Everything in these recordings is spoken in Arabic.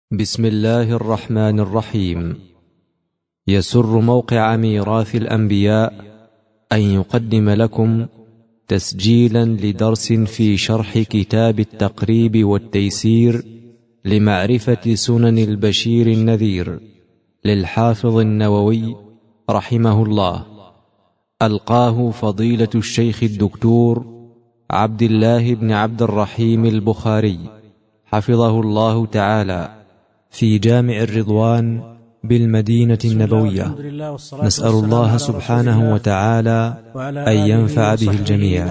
بسم الله الرحمن الرحيم. يسر موقع ميراث الأنبياء أن يقدم لكم تسجيلا لدرس في شرح كتاب التقريب والتيسير لمعرفة سنن البشير النذير للحافظ النووي رحمه الله، ألقاه فضيلة الشيخ الدكتور عبد الله بن عبد الرحيم البخاري حفظه الله تعالى في جامع الرضوان بالمدينة النبوية. نسأل الله سبحانه وتعالى أن ينفع به الجميع.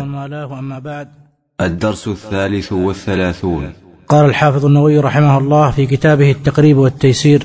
الدرس 33. قال الحافظ النووي رحمه الله في كتابه التقريب والتيسير: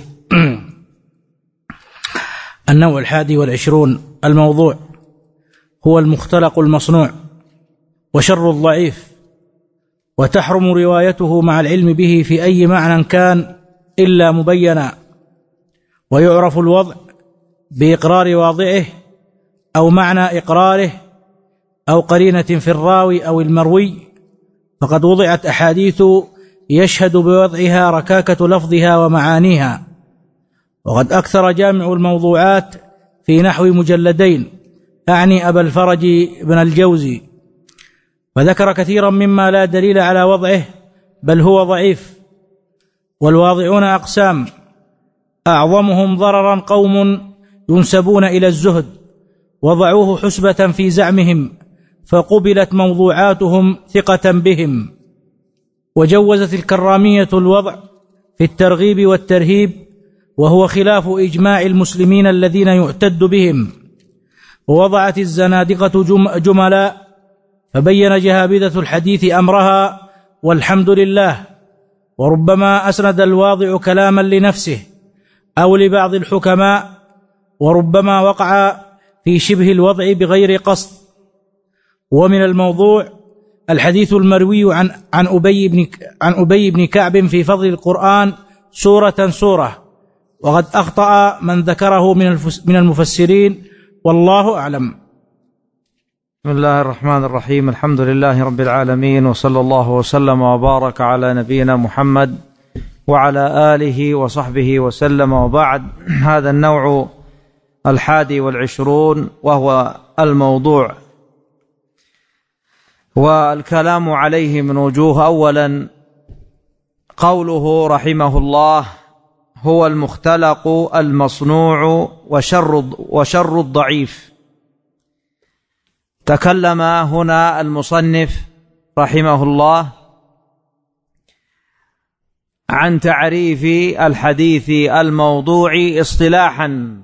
النوع 21. الموضوع هو المختلق المصنوع وشر الضعيف، وتحرم روايته مع العلم به في أي معنى كان إلا مبينا، ويعرف الوضع بإقرار واضعه أو معنى إقراره أو قرينة في الراوي أو المروي. فقد وضعت أحاديث يشهد بوضعها ركاكة لفظها ومعانيها، وقد أكثر جامع الموضوعات في نحو مجلدين، أعني أبا الفرج بن الجوزي، فذكر كثيرا مما لا دليل على وضعه بل هو ضعيف. والواضعون أقسام: أعظمهم ضررا قوم ينسبون إلى الزهد وضعوه حسبة في زعمهم، فقبلت موضوعاتهم ثقة بهم. وجوزت الكرامية الوضع في الترغيب والترهيب، وهو خلاف إجماع المسلمين الذين يعتد بهم. ووضعت الزنادقة جملاء، فبين جهابذة الحديث أمرها والحمد لله. وربما أسند الواضع كلاما لنفسه أو لبعض الحكماء، وربما وقع في شبه الوضع بغير قصد. ومن الموضوع الحديث المروي عن أبي بن كعب في فضل القرآن سورة، وقد أخطأ من ذكره من المفسرين، والله أعلم. بسم الله الرحمن الرحيم. الحمد لله رب العالمين، وصلى الله وسلم وبارك على نبينا محمد وعلى آله وصحبه وسلم، وبعد. هذا النوع 21 وهو الموضوع، والكلام عليه من وجوه. أولا قوله رحمه الله: هو المختلق المصنوع وشر الضعيف. تكلم هنا المصنف رحمه الله عن تعريف الحديث الموضوع اصطلاحا،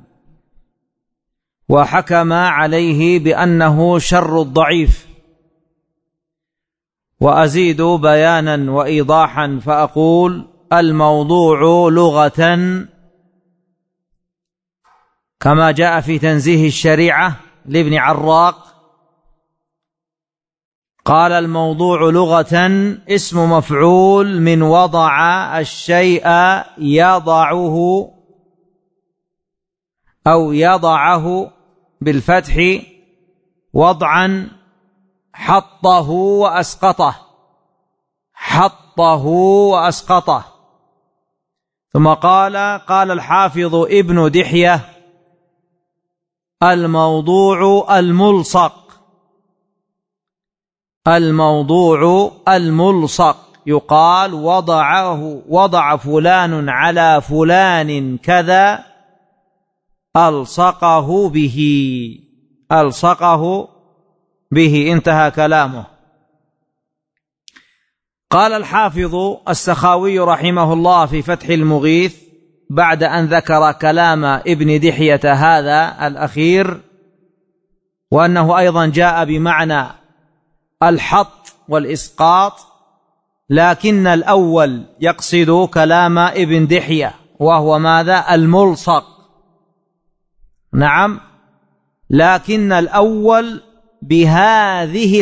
وحكم عليه بأنه شر الضعيف. وأزيد بيانا وإيضاحا فأقول: الموضوع لغة كما جاء في تنزيه الشريعة لابن عراق، قال: الموضوع لغة اسم مفعول من وضع الشيء يضعه أو يضعه بالفتح وضعا، حطه وأسقطه. ثم قال الحافظ ابن دحية: الموضوع الملصق يقال وضع فلان على فلان كذا، ألصقه به. انتهى كلامه. قال الحافظ السخاوي رحمه الله في فتح المغيث بعد أن ذكر كلام ابن دحية هذا الأخير، وأنه أيضا جاء بمعنى الحط والإسقاط، لكن الأول يقصد كلام ابن دحية، وهو ماذا؟ الملصق. نعم، لكن الأول بهذه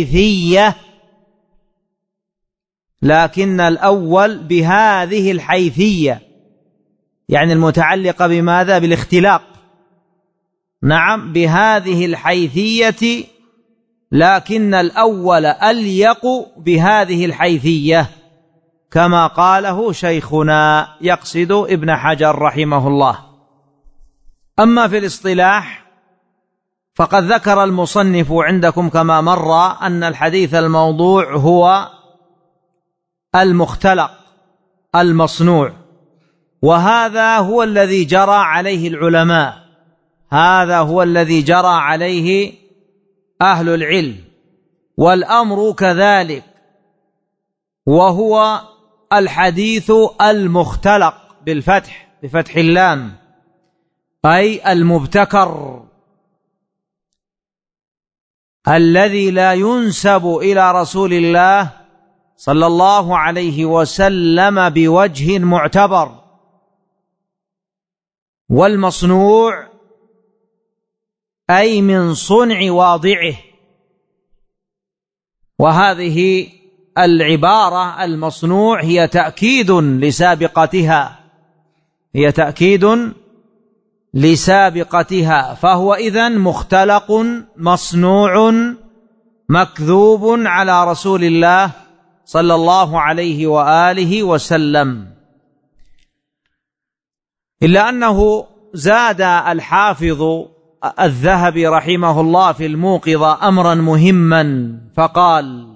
الحيثية، يعني المتعلقة بماذا؟ بالاختلاق. نعم، بهذه الحيثية، لكن الأول أليق بهذه الحيثية. كما قاله شيخنا، يقصد ابن حجر رحمه الله. أما في الاصطلاح فقد ذكر المصنف عندكم كما مر أن الحديث الموضوع هو المختلق المصنوع، وهذا هو الذي جرى عليه العلماء، هذا هو الذي جرى عليه أهل العلم، والأمر كذلك، وهو الحديث المختلق بفتح اللام، أي المبتكر الذي لا ينسب إلى رسول الله صلى الله عليه وسلم بوجه معتبر. والمصنوع أي من صنع واضعه. وهذه العبارة المصنوع هي تأكيد لسابقتها، فهو إذن مختلق مصنوع مكذوب على رسول الله صلى الله عليه وآله وسلم. إلا أنه زاد الحافظ الذهبي رحمه الله في الموقظة أمرا مهما، فقال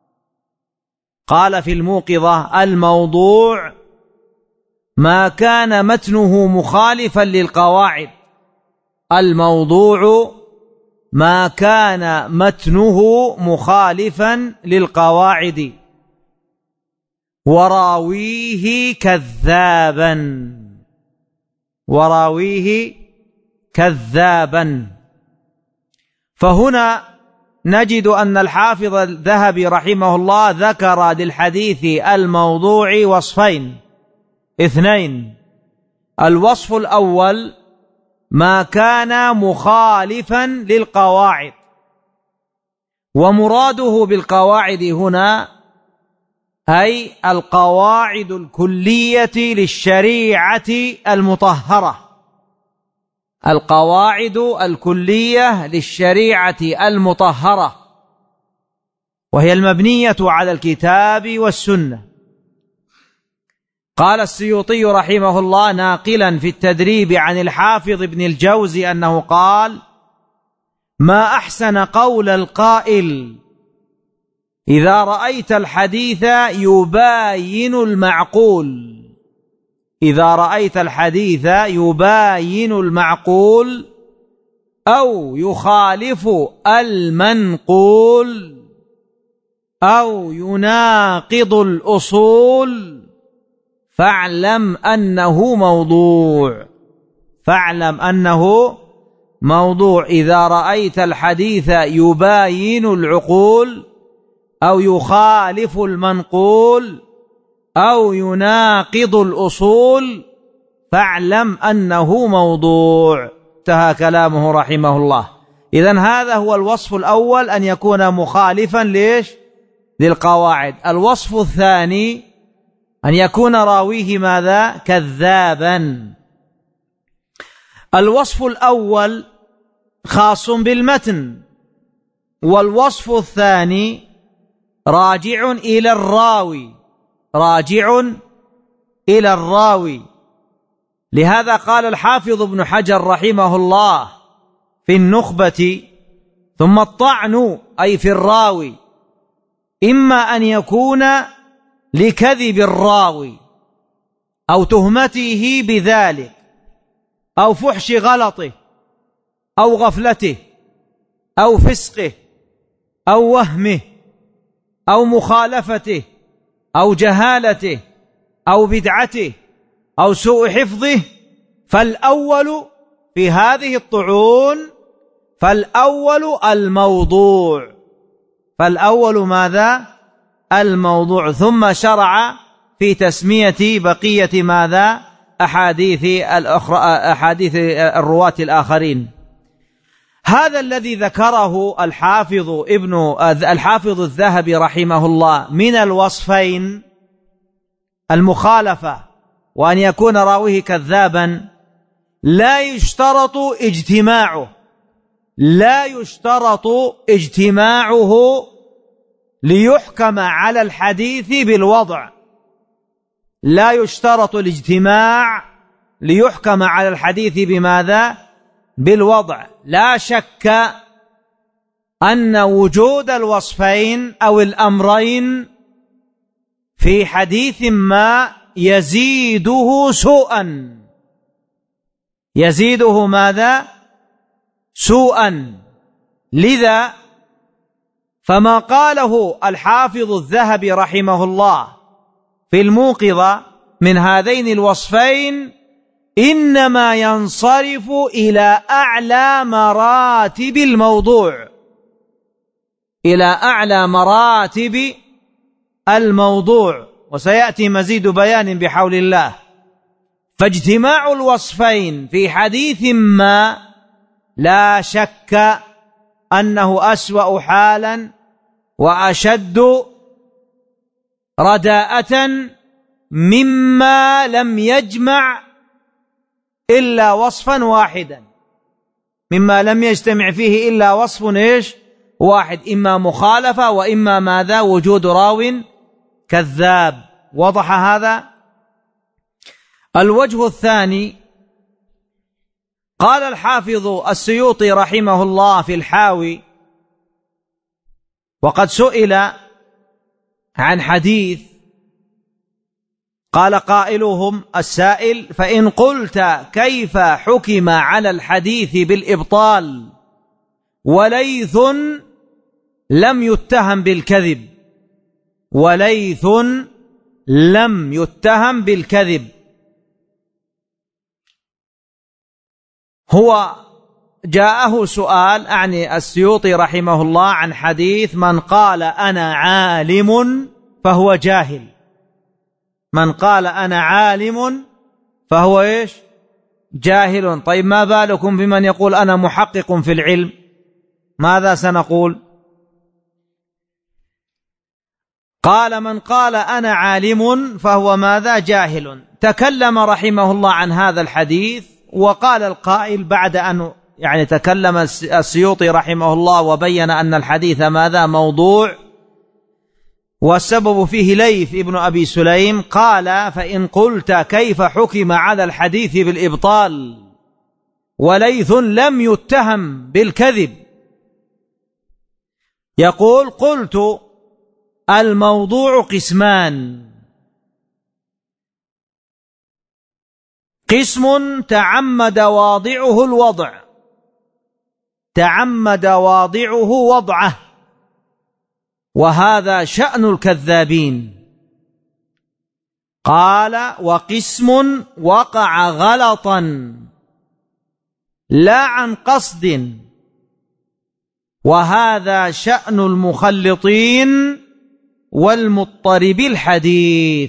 في الموقظة: الموضوع ما كان متنه مخالفا للقواعد. الموضوع ما كان متنه مخالفا للقواعد وراويه كذابا. فهنا نجد أن الحافظ الذهبي رحمه الله ذكر للحديث الموضوع وصفين اثنين. الوصف الأول ما كان مخالفا للقواعد، ومراده بالقواعد هنا أي القواعد الكلية للشريعة المطهرة، القواعد الكلية للشريعة المطهرة، وهي المبنية على الكتاب والسنة. قال السيوطي رحمه الله ناقلا في التدريب عن الحافظ ابن الجوزي أنه قال: ما أحسن قول القائل إذا رأيت الحديث يباين المعقول. إذا رأيت الحديث يباين المعقول أو يخالف المنقول أو يناقض الأصول فاعلم أنه موضوع. إذا رأيت الحديث يباين العقول أو يخالف المنقول أو يناقض الأصول فاعلم أنه موضوع. انتهى كلامه رحمه الله. إذن هذا هو الوصف الأول، أن يكون مخالفا للقواعد. الوصف الثاني أن يكون راويه ماذا؟ كذابا. الوصف الأول خاص بالمتن، والوصف الثاني راجع إلى الراوي. لهذا قال الحافظ ابن حجر رحمه الله في النخبة: ثم الطعن أي في الراوي إما أن يكون لكذب الراوي أو تهمته بذلك أو فحش غلطه أو غفلته أو فسقه أو وهمه أو مخالفته أو جهالته أو بدعته أو سوء حفظه. فالأول في هذه الطعون فالأول ماذا؟ الموضوع. ثم شرع في تسمية بقية ماذا؟ أحاديث الرواة الآخرين. هذا الذي ذكره الحافظ الذهبي رحمه الله من الوصفين، المخالفة وأن يكون راويه كذابا، لا يشترط اجتماعه ليحكم على الحديث بالوضع. لا يشترط الاجتماع ليحكم على الحديث بماذا؟ بالوضع. لا شك أن وجود الوصفين أو الأمرين في حديث ما يزيده سوءا، يزيده ماذا؟ سوءا. لذا فما قاله الحافظ الذهبي رحمه الله في الموقظة من هذين الوصفين إنما ينصرف إلى أعلى مراتب الموضوع، إلى أعلى مراتب الموضوع، وسيأتي مزيد بيان بحول الله. فاجتماع الوصفين في حديث ما لا شك أنه أسوأ حالا وأشد رداءة مما لم يجمع إلا وصفا واحدا، مما لم يجتمع فيه إلا وصف واحد، إما مخالفة وإما ماذا؟ وجود راو كذاب. وضح هذا؟ الوجه الثاني، قال الحافظ السيوطي رحمه الله في الحاوي: وقد سئل عن حديث، قال قائلهم السائل: فإن قلت كيف حكم على الحديث بالإبطال وليث لم يتهم بالكذب؟ وليث لم يتهم بالكذب. هو جاءه سؤال، أعني السيوطي رحمه الله، عن حديث من قال أنا عالم فهو جاهل. من قال أنا عالم فهو جاهل. طيب ما بالكم بمن يقول أنا محقق في العلم؟ ماذا سنقول؟ قال من قال أنا عالم فهو ماذا؟ جاهل. تكلم رحمه الله عن هذا الحديث، وقال القائل بعد أن تكلم السيوطي رحمه الله وبين أن الحديث ماذا؟ موضوع، والسبب فيه ليث ابن أبي سليم. قال: فإن قلت كيف حكم على الحديث بالإبطال وليث لم يتهم بالكذب؟ يقول: قلت الموضوع قسمان: قسم تعمد واضعه الوضع، تعمد واضعه وضعه، وهذا شأن الكذابين. قال: وقسم وقع غلطا لا عن قصد، وهذا شأن المخلطين والمضطرب الحديث.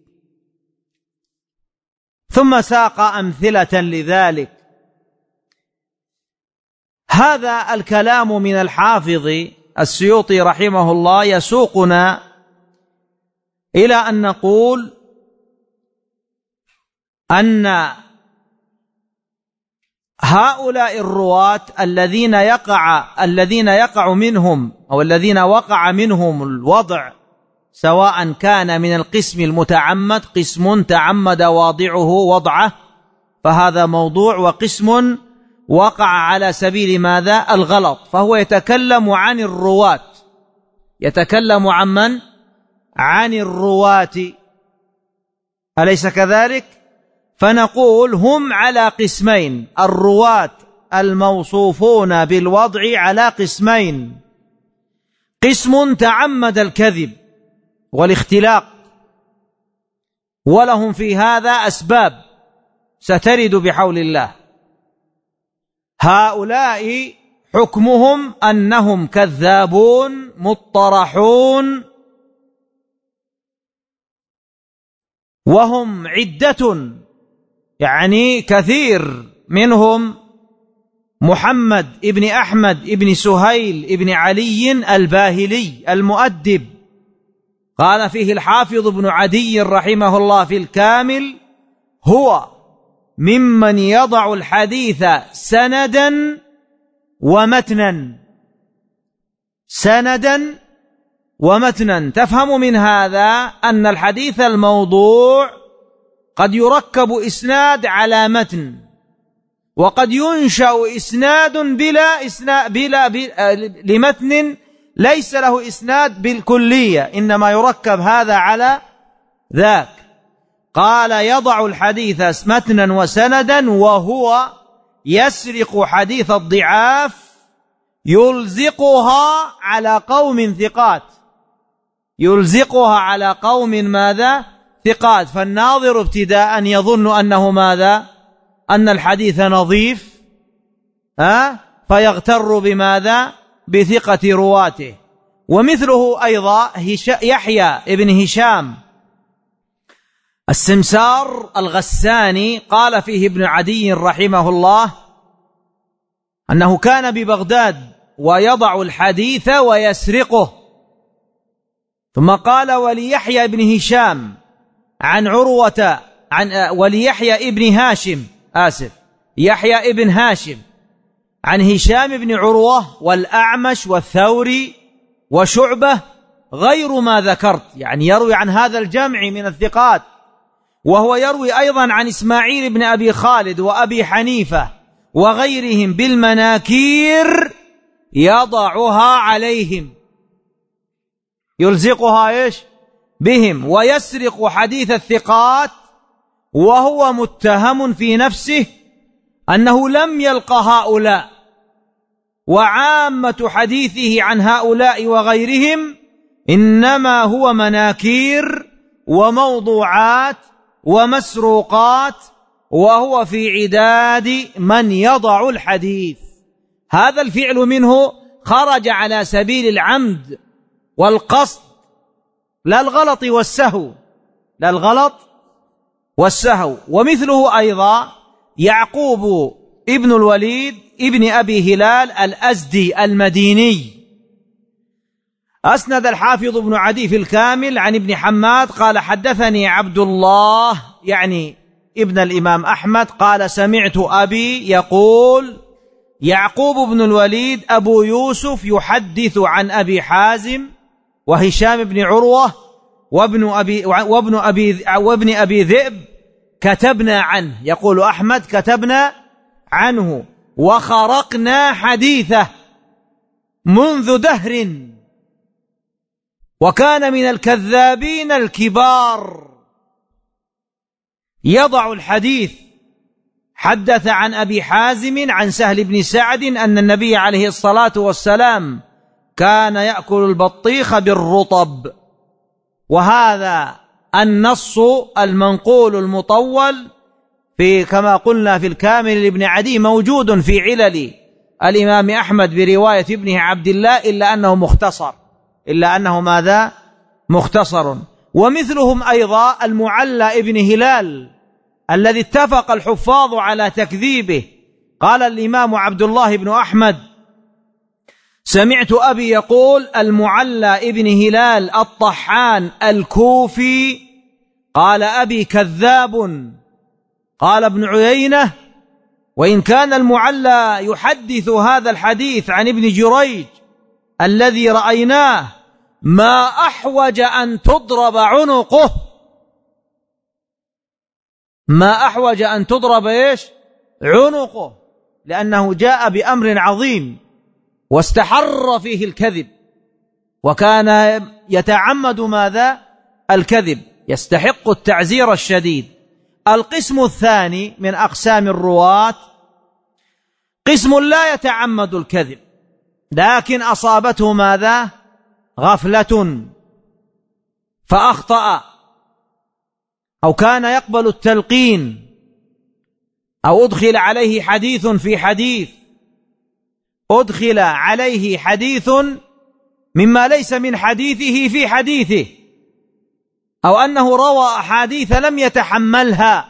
ثم ساق أمثلة لذلك. هذا الكلام من الحافظ السيوطي رحمه الله يسوقنا إلى أن نقول أن هؤلاء الرواة الذين يقع منهم أو الذين وقع منهم الوضع، سواء كان من القسم المتعمد، قسم تعمد واضعه وضعه فهذا موضوع، وقسم وقع على سبيل ماذا؟ الغلط، فهو يتكلم عن الرواة. يتكلم عن من؟ عن الرواة، أليس كذلك؟ فنقول هم على قسمين، الرواة الموصوفون بالوضع على قسمين: قسم تعمد الكذب والاختلاق، ولهم في هذا أسباب سترد بحول الله. هؤلاء حكمهم أنهم كذابون مطرحون، وهم عدة، كثير منهم: محمد ابن أحمد ابن سهيل ابن علي الباهلي المؤدب، قال فيه الحافظ ابن عدي رحمه الله في الكامل: هو ممن يضع الحديث سندا ومتنا. سندا ومتنا. تفهم من هذا أن الحديث الموضوع قد يركب إسناد على متن، وقد ينشأ إسناد لمتن ليس له إسناد بالكلية، إنما يركب هذا على ذاك. قال يضع الحديث متنا وسندا، وهو يسرق حديث الضعاف يلزقها على قوم ثقات، يلزقها على قوم ماذا؟ ثقات. فالناظر ابتداء يظن أنه ماذا؟ أن الحديث نظيف، فيغتر بماذا؟ بثقة رواته. ومثله أيضا يحيى ابن هشام السمسار الغساني، قال فيه ابن عدي رحمه الله أنه كان ببغداد ويضع الحديث ويسرقه. ثم قال وليحيى ابن هشام عن عروة وليحيى ابن هاشم يحيى ابن هاشم عن هشام بن عروة والأعمش والثوري وشعبة غير ما ذكرت، يعني يروي عن هذا الجمع من الثقات. وهو يروي أيضا عن إسماعيل بن أبي خالد وأبي حنيفة وغيرهم بالمناكير يضعها عليهم، يلزقها بهم، ويسرق حديث الثقات، وهو متهم في نفسه أنه لم يلق هؤلاء، وعامة حديثه عن هؤلاء وغيرهم إنما هو مناكير وموضوعات ومسروقات، وهو في عداد من يضع الحديث. هذا الفعل منه خرج على سبيل العمد والقصد، لا الغلط والسهو. ومثله أيضا يعقوب ابن الوليد ابن أبي هلال الأزدي المديني. أسند الحافظ ابن عدي في الكامل عن ابن حماد قال حدثني عبد الله يعني ابن الإمام أحمد قال سمعت أبي يقول يعقوب بن الوليد أبو يوسف يحدث عن أبي حازم وهشام بن عروة وابن أبي ذئب كتبنا عنه، يقول أحمد كتبنا عنه وخرقنا حديثه منذ دهر، وكان من الكذابين الكبار يضع الحديث. حدث عن أبي حازم عن سهل بن سعد أن النبي عليه الصلاة والسلام كان يأكل البطيخ بالرطب. وهذا النص المنقول المطول كما قلنا في الكامل لابن عدي موجود في علل الإمام أحمد برواية ابنه عبد الله، إلا أنه ماذا؟ مختصر. ومثلهم أيضا المعلى ابن هلال الذي اتفق الحفاظ على تكذيبه. قال الإمام عبد الله بن أحمد سمعت أبي يقول المعلى ابن هلال الطحان الكوفي قال أبي كذاب. قال ابن عيينة وإن كان المعلى يحدث هذا الحديث عن ابن جريج الذي رأيناه ما أحوج أن تضرب عنقه، ما أحوج أن تضرب عنقه، لأنه جاء بأمر عظيم واستحر فيه الكذب، وكان يتعمد ماذا؟ الكذب، يستحق التعزير الشديد. القسم الثاني من أقسام الرواة قسم لا يتعمد الكذب، لكن أصابته ماذا؟ غفلة فأخطأ، أو كان يقبل التلقين، أو أدخل عليه حديث في حديث، أدخل عليه حديث مما ليس من حديثه في حديثه، أو أنه روى أحاديث لم يتحملها.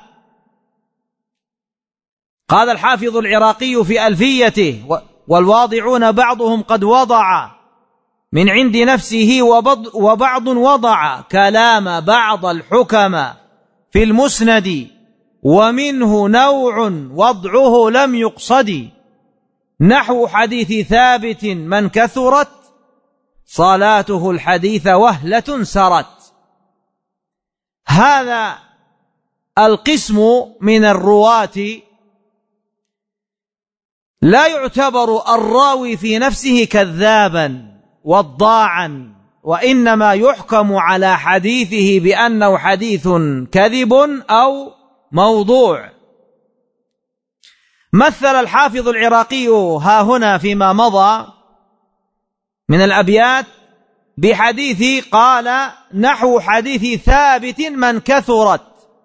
قال الحافظ العراقي في ألفيته والواضعون بعضهم قد وضع من عند نفسه وبعض وضع كلام بعض الحكم في المسند، ومنه نوع وضعه لم يقصد، نحو حديث ثابت من كثرت صلاته الحديث وهلة سرت. هذا القسم من الرواة لا يعتبر الراوي في نفسه كذابا وضاعا، وإنما يحكم على حديثه بأنه حديث كذب أو موضوع. مثل الحافظ العراقي ها هنا فيما مضى من الأبيات بحديث قال نحو حديث ثابت من كثرت،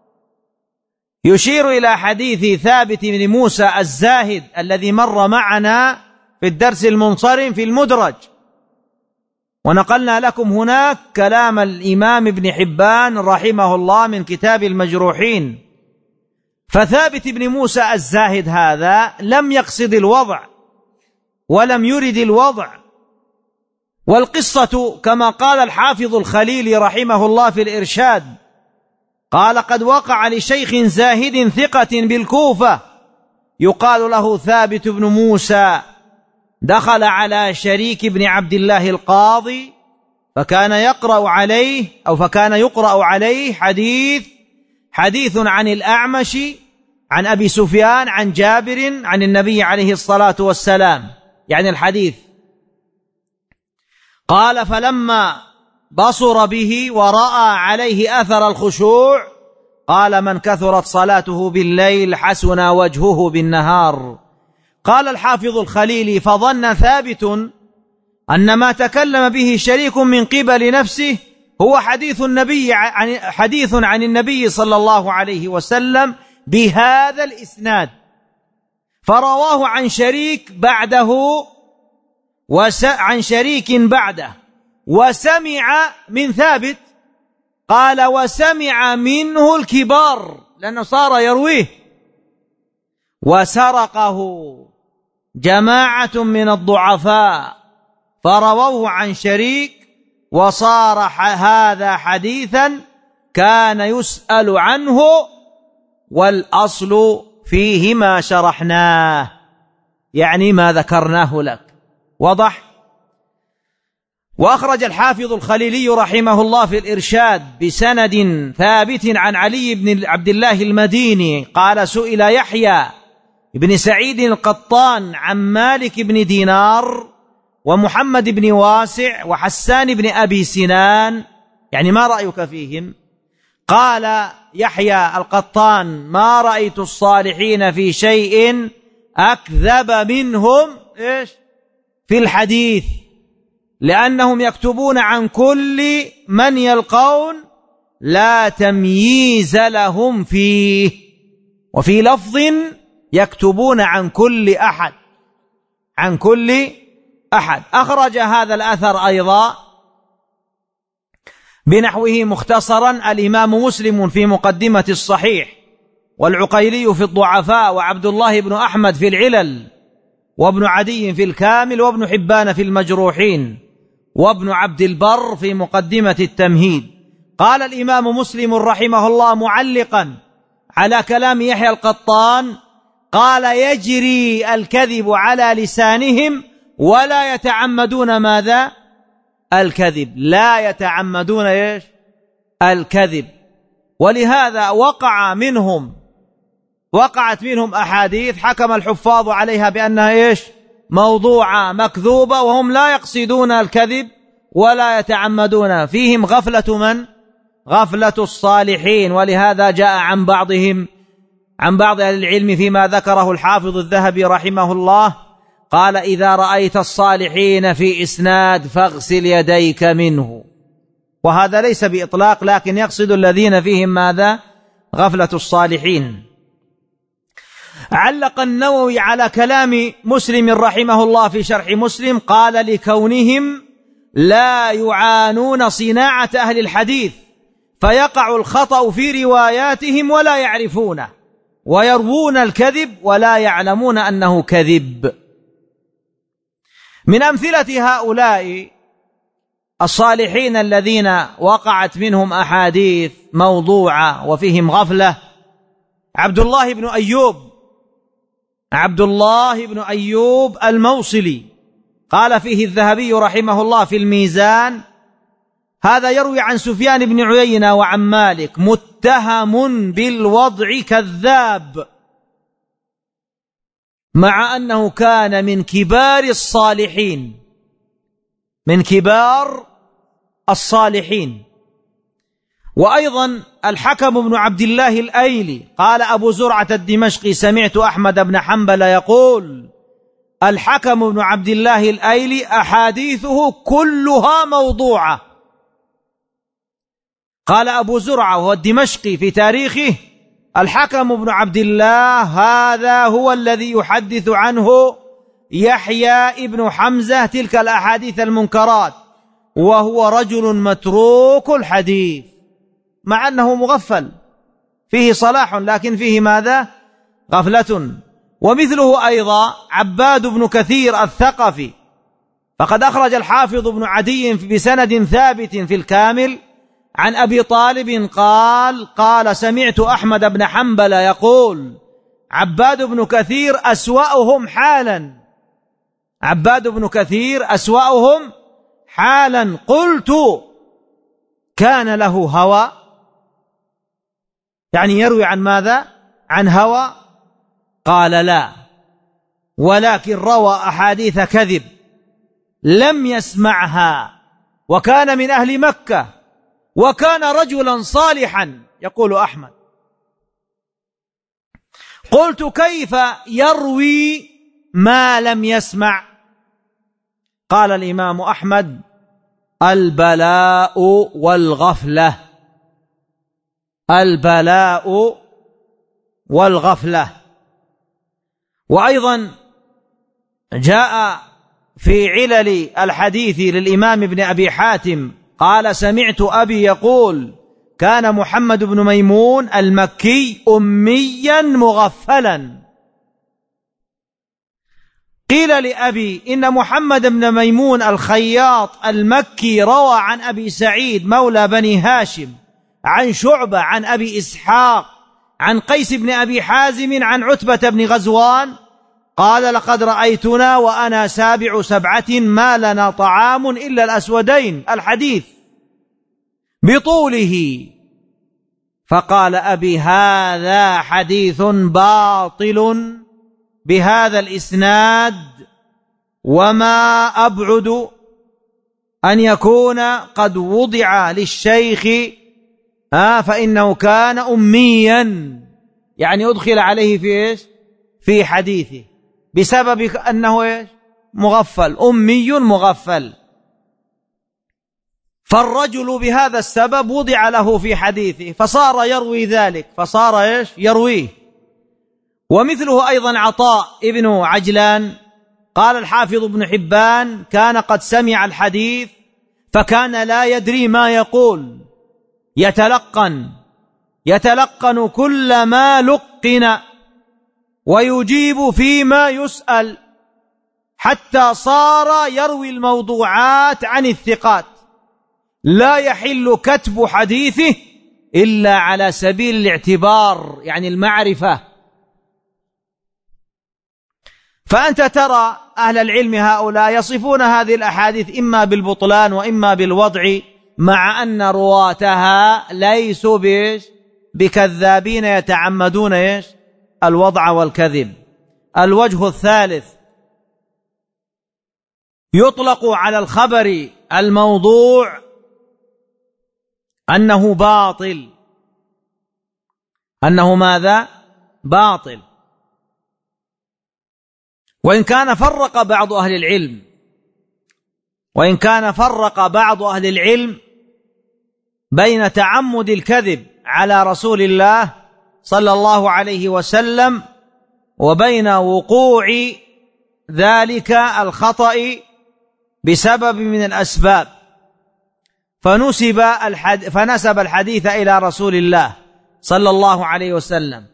يشير إلى حديث ثابت بن موسى الزاهد الذي مر معنا في الدرس المنصرم في المدرج، ونقلنا لكم هناك كلام الإمام ابن حبان رحمه الله من كتاب المجروحين. فثابت بن موسى الزاهد هذا لم يقصد الوضع ولم يرد الوضع، والقصة كما قال الحافظ الخليلي رحمه الله في الإرشاد قال قد وقع لشيخ زاهد ثقة بالكوفة يقال له ثابت بن موسى، دخل على شريك بن عبد الله القاضي فكان يقرأ عليه حديث عن الأعمش عن أبي سفيان عن جابر عن النبي عليه الصلاة والسلام، يعني الحديث. قال فلما بصر به ورأى عليه أثر الخشوع قال من كثرت صلاته بالليل حسن وجهه بالنهار. قال الحافظ الخليلي فظن ثابت أن ما تكلم به شريك من قبل نفسه هو حديث عن النبي صلى الله عليه وسلم بهذا الإسناد، فرواه عن شريك بعده وسمع من ثابت. قال وسمع منه الكبار لأنه صار يرويه، وسرقه جماعة من الضعفاء فرووه عن شريك، وصار هذا حديثا كان يسأل عنه، والأصل فيه ما شرحناه، يعني ما ذكرناه لك. وضح. وأخرج الحافظ الخليلي رحمه الله في الإرشاد بسند ثابت عن علي بن عبد الله المديني قال سئل يحيى بن سعيد القطان عن مالك بن دينار ومحمد بن واسع وحسان بن أبي سنان، يعني ما رأيك فيهم؟ قال يحيى القطان ما رأيت الصالحين في شيء أكذب منهم في الحديث، لأنهم يكتبون عن كل من يلقون لا تمييز لهم فيه، وفي لفظ يكتبون عن كل أحد. أخرج هذا الأثر أيضا بنحوه مختصرا الإمام مسلم في مقدمة الصحيح، والعقيلي في الضعفاء، وعبد الله بن أحمد في العلل، وابن عدي في الكامل، وابن حبان في المجروحين، وابن عبد البر في مقدمة التمهيد. قال الإمام مسلم رحمه الله معلقا على كلام يحيى القطان قال يجري الكذب على لسانهم ولا يتعمدون ماذا؟ الكذب، لا يتعمدون الكذب. ولهذا وقعت منهم أحاديث حكم الحفاظ عليها بأنها موضوعة مكذوبة، وهم لا يقصدون الكذب ولا يتعمدون. فيهم غفلة الصالحين. ولهذا جاء عن بعض أهل العلم فيما ذكره الحافظ الذهبي رحمه الله قال إذا رأيت الصالحين في إسناد فاغسل يديك منه، وهذا ليس بإطلاق، لكن يقصد الذين فيهم ماذا؟ غفلة الصالحين. علق النووي على كلام مسلم رحمه الله في شرح مسلم قال لكونهم لا يعانون صناعة أهل الحديث فيقع الخطأ في رواياتهم ولا يعرفونه، ويروون الكذب ولا يعلمون أنه كذب. من أمثلة هؤلاء الصالحين الذين وقعت منهم أحاديث موضوعة وفيهم غفلة عبد الله بن أيوب الموصلي. قال فيه الذهبي رحمه الله في الميزان هذا يروي عن سفيان بن عيينة وعن مالك متهم بالوضع كذاب، مع أنه كان من كبار الصالحين، من كبار الصالحين. وأيضا الحكم بن عبد الله الأيلي قال أبو زرعة الدمشقي سمعت أحمد بن حنبل يقول الحكم بن عبد الله الأيلي أحاديثه كلها موضوعة. قال أبو زرعة وهو الدمشقي في تاريخه الحكم بن عبد الله هذا هو الذي يحدث عنه يحيى ابن حمزة تلك الأحاديث المنكرات، وهو رجل متروك الحديث، مع أنه مغفل فيه صلاح لكن فيه ماذا؟ غفلة. ومثله أيضا عباد بن كثير الثقفي، فقد أخرج الحافظ بن عدي بسند ثابت في الكامل عن أبي طالب قال سمعت أحمد بن حنبل يقول عباد بن كثير أسوأهم حالا، عباد بن كثير أسوأهم حالا. قلت كان له هوى، يعني يروي عن ماذا؟ عن هوى؟ قال لا، ولكن روى أحاديث كذب لم يسمعها، وكان من أهل مكة، وكان رجلا صالحا. يقول أحمد قلت كيف يروي ما لم يسمع؟ قال الإمام أحمد البلاء والغفلة، البلاء والغفلة. وأيضا جاء في علل الحديث للإمام ابن أبي حاتم قال سمعت أبي يقول كان محمد بن ميمون المكي أميا مغفلا. قيل لأبي إن محمد بن ميمون الخياط المكي روى عن أبي سعيد مولى بني هاشم عن شعبة عن أبي إسحاق عن قيس بن أبي حازم عن عتبة بن غزوان قال لقد رأيتنا وأنا سابع 7 ما لنا طعام إلا الأسودين، الحديث بطوله. فقال أبي هذا حديث باطل بهذا الإسناد، وما أبعد أن يكون قد وضع للشيخ فإنه كان أميا، يعني أدخل عليه في إيش؟ في حديثه بسبب أنه إيش؟ مغفل، أمي مغفل. فالرجل بهذا السبب وضع له في حديثه فصار يروي ذلك، فصار إيش؟ يرويه. ومثله أيضا عطاء ابن عجلان قال الحافظ ابن حبان كان قد سمع الحديث فكان لا يدري ما يقول، يتلقن كل ما لقن ويجيب فيما يسأل، حتى صار يروي الموضوعات عن الثقات، لا يحل كتب حديثه إلا على سبيل الاعتبار، يعني المعرفة. فأنت ترى أهل العلم هؤلاء يصفون هذه الأحاديث إما بالبطلان وإما بالوضع، مع أن رواتها ليسوا بكذابين يتعمدون الوضع والكذب. الوجه الثالث يطلق على الخبر الموضوع أنه باطل، أنه ماذا؟ باطل. وإن كان فرق بعض أهل العلم بين تعمد الكذب على رسول الله صلى الله عليه وسلم وبين وقوع ذلك الخطأ بسبب من الأسباب، فنسب الحديث إلى رسول الله صلى الله عليه وسلم.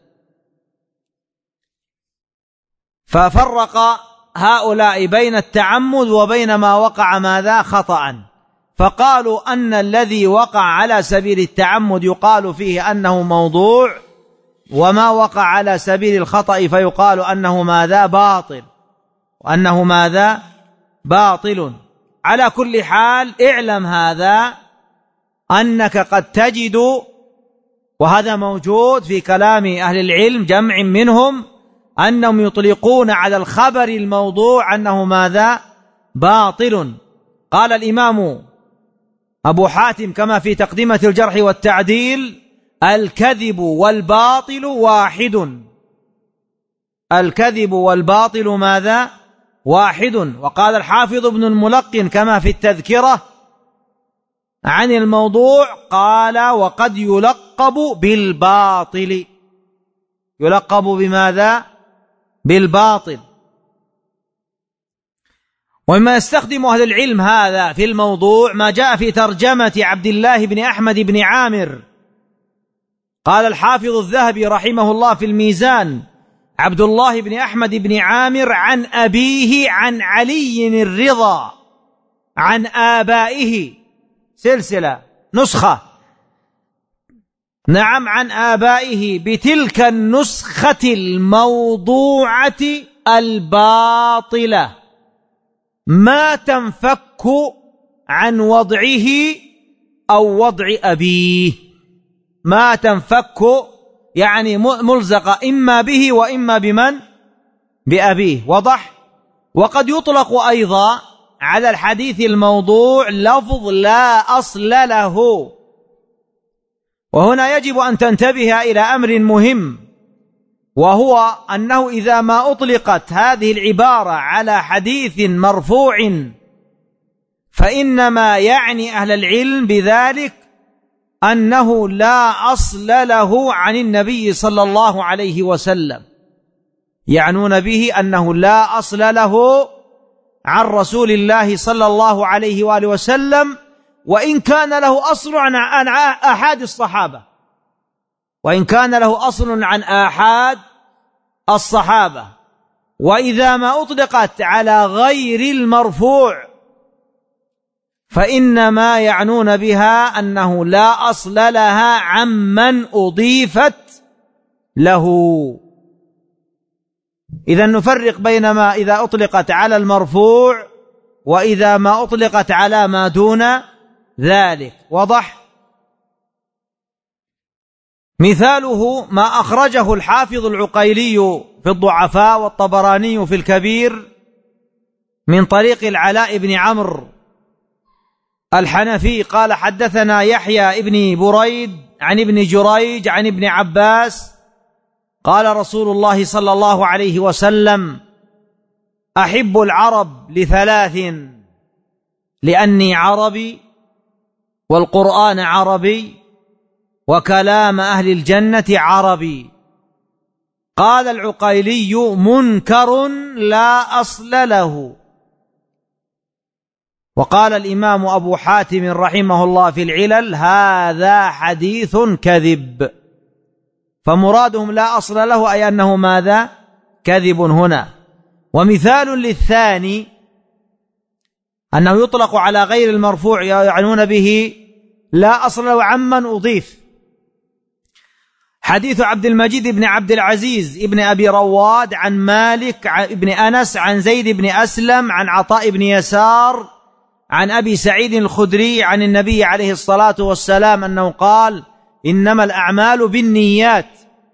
ففرق هؤلاء بين التعمد وبين ما وقع ماذا؟ خطأ. فقالوا أن الذي وقع على سبيل التعمد يقال فيه أنه موضوع، وما وقع على سبيل الخطأ فيقال أنه ماذا؟ باطل، وأنه ماذا؟ باطل. على كل حال اعلم هذا أنك قد تجد، وهذا موجود في كلام أهل العلم جمع منهم، أنهم يطلقون على الخبر الموضوع أنه ماذا؟ باطل. قال الإمام أبو حاتم كما في تقدمة الجرح والتعديل: الكذب والباطل واحد. الكذب والباطل ماذا؟ واحد. وقال الحافظ ابن الملقن كما في التذكرة عن الموضوع، قال: وقد يلقب بالباطل. يلقب بماذا؟ بالباطل. ومما يستخدم أهل العلم هذا في الموضوع ما جاء في ترجمة عبد الله بن أحمد بن عامر. قال الحافظ الذهبي رحمه الله في الميزان: عبد الله بن أحمد بن عامر عن أبيه عن علي الرضا عن آبائه، سلسلة نسخة، نعم، عن آبائه بتلك النسخة الموضوعة الباطلة ما تنفك عن وضعه أو وضع أبيه. ما تنفك يعني ملزقة إما به وإما بمن؟ بأبيه. وضح. وقد يطلق أيضا على الحديث الموضوع لفظ لا أصل له. وهنا يجب أن تنتبه إلى أمر مهم، وهو أنه إذا ما أطلقت هذه العبارة على حديث مرفوع فإنما يعني أهل العلم بذلك أنه لا أصل له عن النبي صلى الله عليه وسلم، يعنون به أنه لا أصل له عن رسول الله صلى الله عليه وآله وسلم، وإن كان له أصل عن آحاد الصحابة، وإن كان له أصل عن آحاد الصحابة. وإذا ما أطلقت على غير المرفوع فإنما يعنون بها أنه لا أصل لها عمن أضيفت له. إذا نفرق بين ما إذا أطلقت على المرفوع وإذا ما أطلقت على ما دون ذلك. وضح. مثاله ما أخرجه الحافظ العقيلي في الضعفاء والطبراني في الكبير من طريق العلاء بن عمرو الحنفي قال: حدثنا يحيى ابن بريد عن ابن جريج عن ابن عباس قال رسول الله صلى الله عليه وسلم: أحب العرب لثلاث: لأني عربي، والقرآن عربي، وكلام أهل الجنة عربي. قال العقيلي: منكر لا أصل له. وقال الإمام أبو حاتم رحمه الله في العلل: هذا حديث كذب. فمرادهم لا أصل له أي أنه ماذا؟ كذب هنا. ومثال للثاني أنه يطلق على غير المرفوع يعنون به لا أصل له عمن أضيف. حديث عبد المجيد بن عبد العزيز ابن أبي رواد عن مالك ابن أنس عن زيد بن أسلم عن عطاء بن يسار عن أبي سعيد الخدري عن النبي عليه الصلاة والسلام أنه قال: إنما الأعمال بالنيات.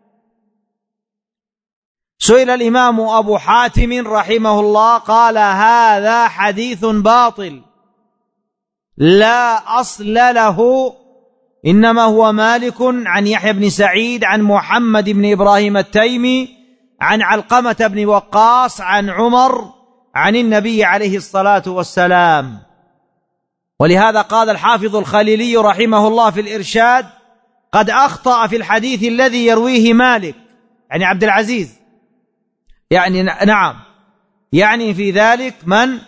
سئل الإمام أبو حاتم رحمه الله قال: هذا حديث باطل لا أصل له، إنما هو مالك عن يحيى بن سعيد عن محمد بن إبراهيم التيمي عن علقمة بن وقاص عن عمر عن النبي عليه الصلاة والسلام. ولهذا قال الحافظ الخليلي رحمه الله في الإرشاد: قد أخطأ في الحديث الذي يرويه مالك، يعني عبد العزيز، يعني نعم، يعني في ذلك من؟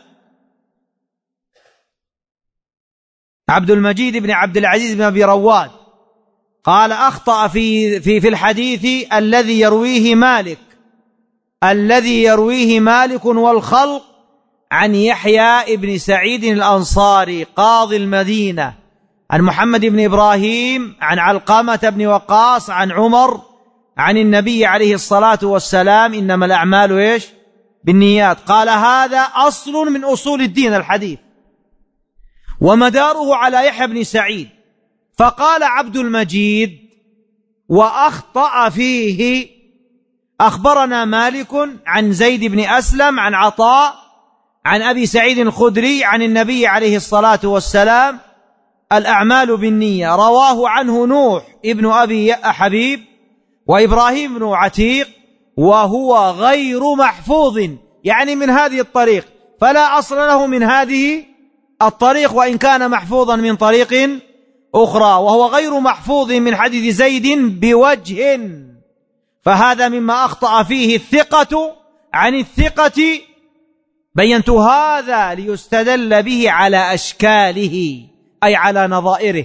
عبد المجيد بن عبد العزيز بن أبي رواد. قال: أخطأ في الحديث الذي يرويه مالك، الذي يرويه مالك والخلق عن يحيى بن سعيد الأنصاري قاضي المدينة عن محمد بن إبراهيم عن علقمة بن وقاص عن عمر عن النبي عليه الصلاة والسلام: إنما الأعمال إيش؟ بالنيات. قال: هذا أصل من أصول الدين الحديث، ومداره على يحيى بن سعيد، فقال عبد المجيد وأخطأ فيه: أخبرنا مالك عن زيد بن أسلم عن عطاء عن أبي سعيد الخدري عن النبي عليه الصلاة والسلام: الأعمال بالنية. رواه عنه نوح ابن أبي حبيب وإبراهيم بن عتيق وهو غير محفوظ، يعني من هذه الطريق، فلا أصل له من هذه الطريق وإن كان محفوظا من طريق أخرى، وهو غير محفوظ من حديث زيد بوجه، فهذا مما أخطأ فيه الثقة عن الثقة. بينت هذا ليستدل به على أشكاله أي على نظائره.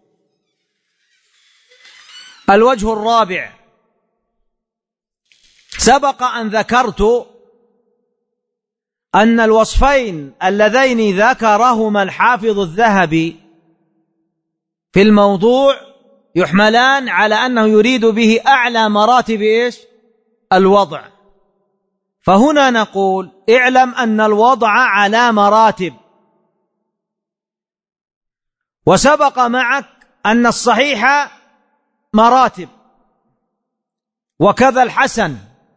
الوجه الرابع: سبق أن ذكرت أن الوصفين اللذين ذكرهما الحافظ الذهبي في الموضوع يحملان على أنه يريد به أعلى مراتب الوضع. فهنا نقول: اعلم أن الوضع على مراتب، وسبق معك أن الصحيح مراتب، وكذا الحسن،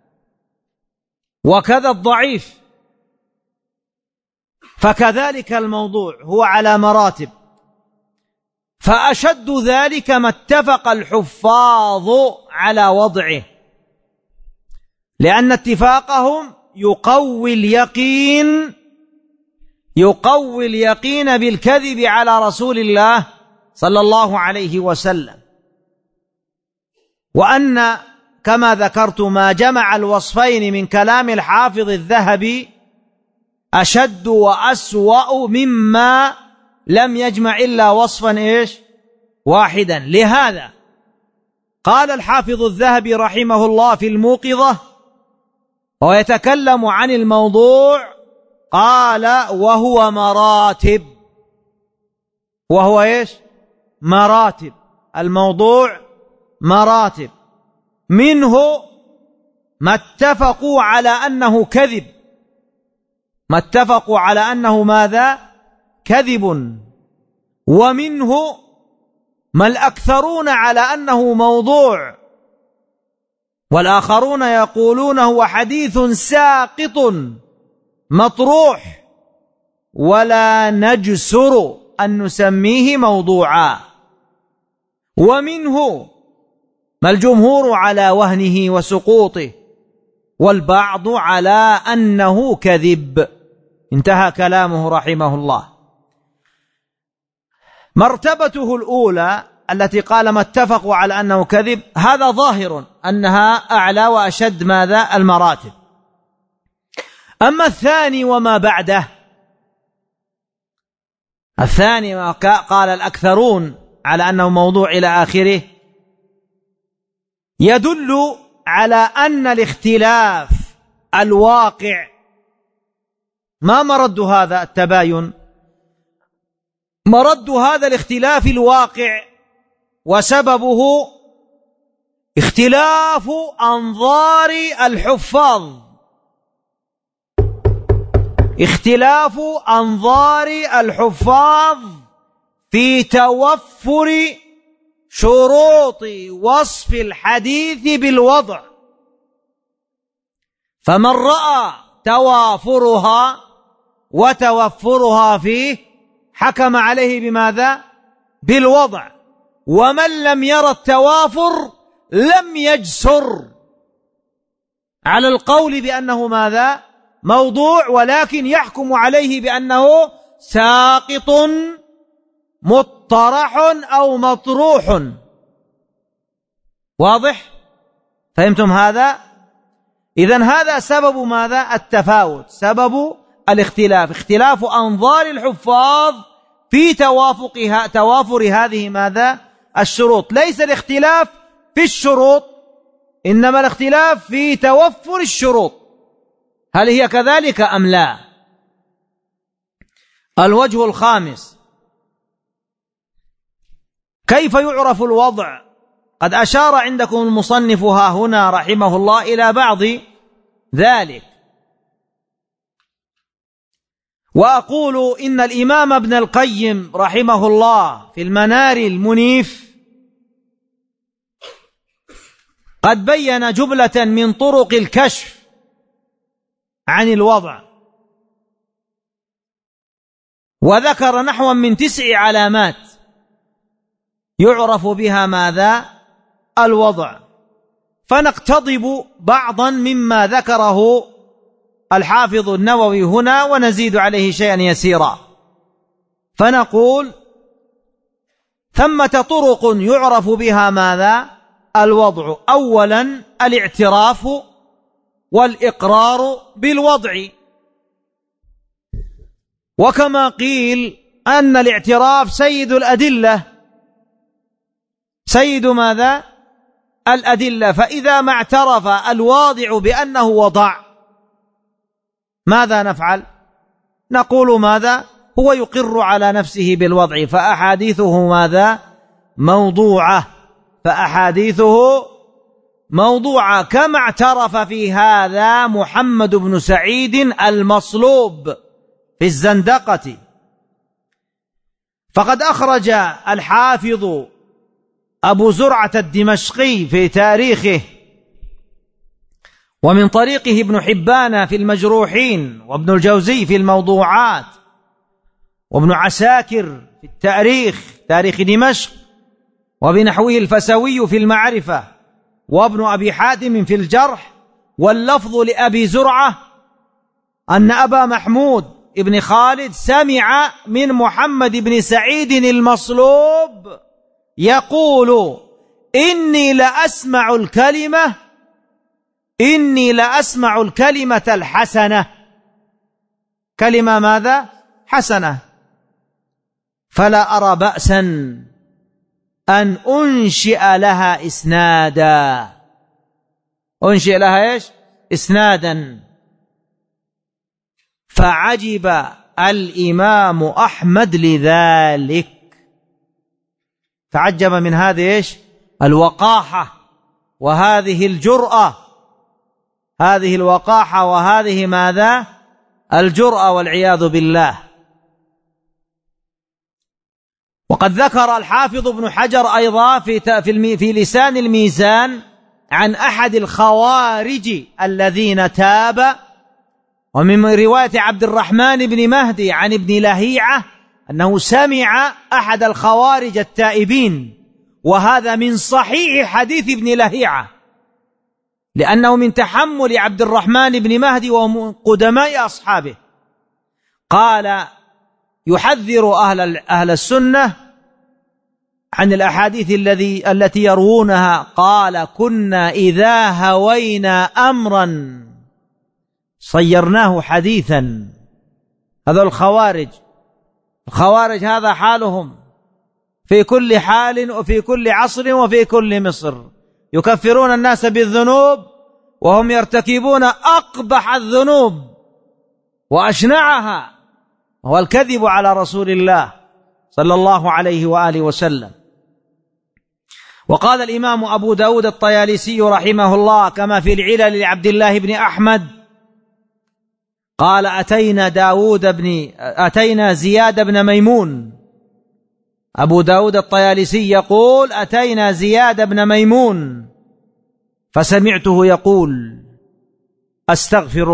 وكذا الضعيف، فكذلك الموضوع هو على مراتب. فأشد ذلك ما اتفق الحفاظ على وضعه، لأن اتفاقهم يقوي اليقين بالكذب على رسول الله صلى الله عليه وسلم. وأن كما ذكرت ما جمع الوصفين من كلام الحافظ الذهبي أشد وأسوأ مما لم يجمع إلا وصفا واحدا. لهذا قال الحافظ الذهبي رحمه الله في الموقظة ويتكلم عن الموضوع، قال: وهو مراتب. وهو مراتب. الموضوع مراتب، منه ما اتفقوا على أنه كذب، ما اتفقوا على أنه ماذا؟ كذب. ومنه ما الأكثرون على أنه موضوع، والآخرون يقولون هو حديث ساقط مطروح ولا نجسر أن نسميه موضوعا. ومنه ما الجمهور على وهنه وسقوطه، والبعض على أنه كذب. انتهى كلامه رحمه الله. مرتبته الأولى التي قال ما اتفقوا على أنه كذب، هذا ظاهر أنها أعلى وأشد ماذا؟ المراتب. أما الثاني وما بعده، الثاني ما قال الأكثرون على أنه موضوع إلى آخره، يدل على أن الاختلاف الواقع ما مرد هذا التباين، مرد هذا الاختلاف الواقع وسببه اختلاف أنظار الحفاظ، اختلاف أنظار الحفاظ في توفر شروط وصف الحديث بالوضع. فمن رأى توافرها وتوفرها فيه حكم عليه بماذا؟ بالوضع. ومن لم يرى التوافر لم يجسر على القول بأنه ماذا؟ موضوع، ولكن يحكم عليه بأنه ساقط مطرح أو مطروح. واضح؟ فهمتم هذا؟ إذن هذا سبب ماذا؟ التفاوت، سبب الاختلاف، اختلاف أنظار الحفاظ في توافر هذه ماذا؟ الشروط. ليس الاختلاف في الشروط، إنما الاختلاف في توفر الشروط، هل هي كذلك أم لا؟ الوجه الخامس: كيف يعرف الوضع؟ قد أشار عندكم المصنف ها هنا رحمه الله إلى بعض ذلك، وأقول إن الإمام ابن القيم رحمه الله في المنار المنيف قد بين جملة من طرق الكشف عن الوضع، وذكر نحو من 9 علامات يعرف بها ماذا؟ الوضع. فنقتضب بعضا مما ذكره الحافظ النووي هنا ونزيد عليه شيئا يسيرا. فنقول ثمة طرق يعرف بها ماذا؟ الوضع. أولا الاعتراف والإقرار بالوضع، وكما قيل أن الاعتراف سيد الأدلة، سيد ماذا؟ الأدلة. فإذا ما اعترف الواضع بأنه وضع ماذا نفعل؟ نقول ماذا؟ هو يقر على نفسه بالوضع، فأحاديثه ماذا؟ موضوعة، فأحاديثه موضوعة، كما اعترف في هذا محمد بن سعيد المصلوب في الزندقة. فقد أخرج الحافظ أبو زرعة الدمشقي في تاريخه ومن طريقه ابن حبان في المجروحين، وابن الجوزي في الموضوعات، وابن عساكر في التاريخ، تاريخ دمشق، وبنحوه الفسوي في المعرفة، وابن أبي حاتم في الجرح، واللفظ لأبي زرعة أن أبا محمود ابن خالد سمع من محمد بن سعيد المصلوب يقول: إني لأسمع الكلمة الحسنة. كلمة ماذا؟ حسنة. فلا أرى بأسا أن أنشئ لها إسنادا. أنشئ لها إيش؟ إسنادا. فعجب الإمام أحمد لذلك، تعجب من هذه إيش؟ الوقاحة وهذه الجرأة، هذه الوقاحة وهذه ماذا؟ الجرأة، والعياذ بالله. وقد ذكر الحافظ ابن حجر أيضا في لسان الميزان عن أحد الخوارج الذين تاب، ومن رواية عبد الرحمن بن مهدي عن ابن لهيعة أنه سمع أحد الخوارج التائبين، وهذا من صحيح حديث ابن لهيعة، لأنه من تحمل عبد الرحمن بن مهدي ومن قدماء أصحابه. قال يحذر أهل السنة عن الأحاديث التي يروونها. قال: كنا إذا هوينا أمرا صيرناه حديثا. هذا الخوارج هذا حالهم في كل حال وفي كل عصر وفي كل مصر، يكفرون الناس بالذنوب وهم يرتكبون أقبح الذنوب وأشنعها، هو الكذب على رسول الله صلى الله عليه وآله وسلم. وقال الإمام أبو داود الطيالسي رحمه الله كما في العلل لعبد الله بن أحمد قال: أتينا زياد بن ميمون. أبو داود الطيالسي يقول: أتينا زياد بن ميمون فسمعته يقول: أستغفر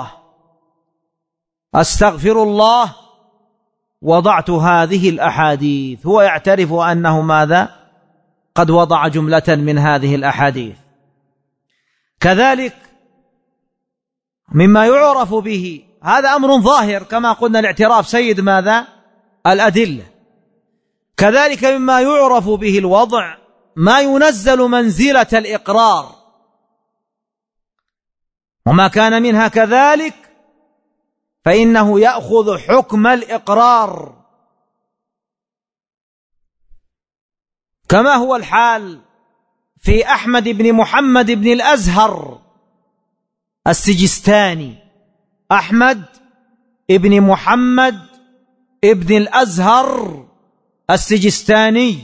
الله وضعت هذه الأحاديث. هو يعترف أنه ماذا؟ قد وضع جملة من هذه الأحاديث. كذلك مما يعرف به، هذا أمر ظاهر كما قلنا، الاعتراف سيد ماذا؟ الأدلة. كذلك مما يعرف به الوضع ما ينزل منزلة الإقرار، وما كان منها كذلك فإنه يأخذ حكم الإقرار، كما هو الحال في أحمد بن محمد بن الأزهر السجستاني. أحمد بن محمد بن الأزهر السجستاني،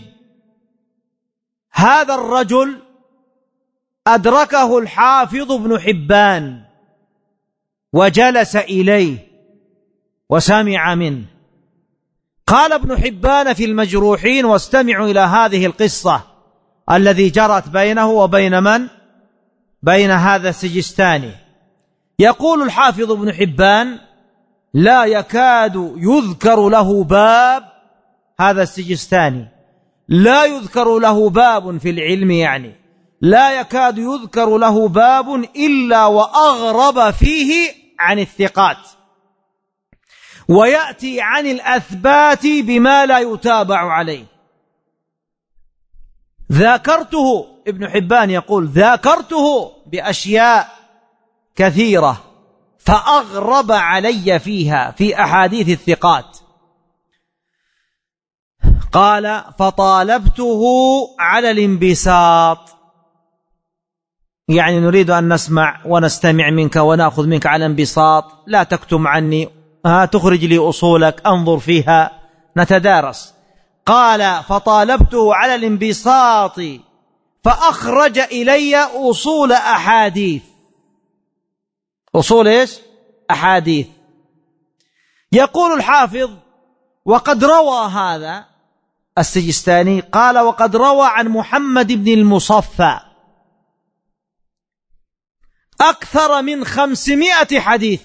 هذا الرجل أدركه الحافظ ابن حبان وجلس إليه وسمع منه. قال ابن حبان في المجروحين: واستمعوا إلى هذه القصة الذي جرت بينه وبين من؟ بين هذا السجستاني. يقول الحافظ ابن حبان: لا يكاد يذكر له باب، هذا السجستاني لا يذكر له باب في العلم، يعني لا يكاد يذكر له باب إلا وأغرب فيه عن الثقات، ويأتي عن الأثبات بما لا يتابع عليه. ذاكرته، ابن حبان يقول: ذاكرته بأشياء كثيرة فأغرب علي فيها في أحاديث الثقات. قال: فطالبته على الانبساط، يعني نريد أن نسمع ونستمع منك ونأخذ منك على انبساط، لا تكتم عني، تخرج لي أصولك أنظر فيها نتدارس. قال: فطالبته على الانبساط فأخرج إلي أصول أحاديث. أصول إيش؟ أحاديث. يقول الحافظ: وقد روى هذا السجستاني، قال: وقد روى عن محمد بن المصفى أكثر من 500 حديث.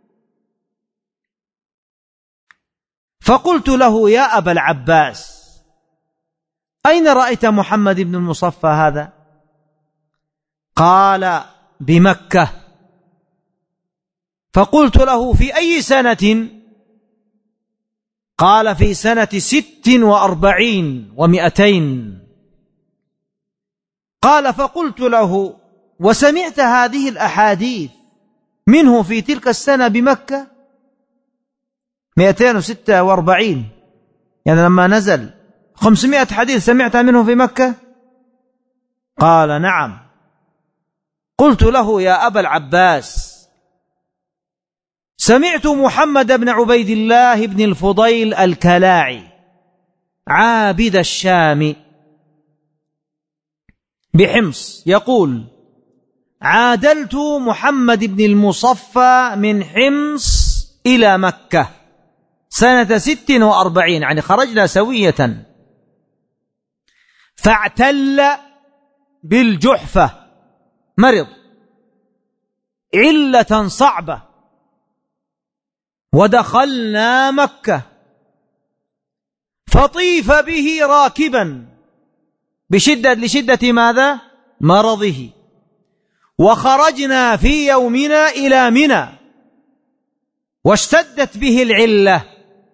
فقلت له: يا أبا العباس، أين رأيت محمد بن المصفى هذا؟ قال: بمكة. فقلت له: في أي سنة؟ قال: في سنة 46 و200. قال: فقلت له: وسمعت هذه الأحاديث منه في تلك السنة بمكة؟ 246، يعني لما نزل 500 حديث سمعتها منه في مكة؟ قال: نعم. قلت له: يا أبا العباس، سمعت محمد بن عبيد الله بن الفضيل الكلاعي عابد الشام بحمص يقول: عادلت محمد بن المصفى من حمص إلى مكة سنة 46، يعني خرجنا سوية، فاعتل بالجحفة، مرض علة صعبة، ودخلنا مكة فطيف به راكبا لشدة ماذا؟ مرضه. وخرجنا في يومنا إلى منى واشتدت به العلة،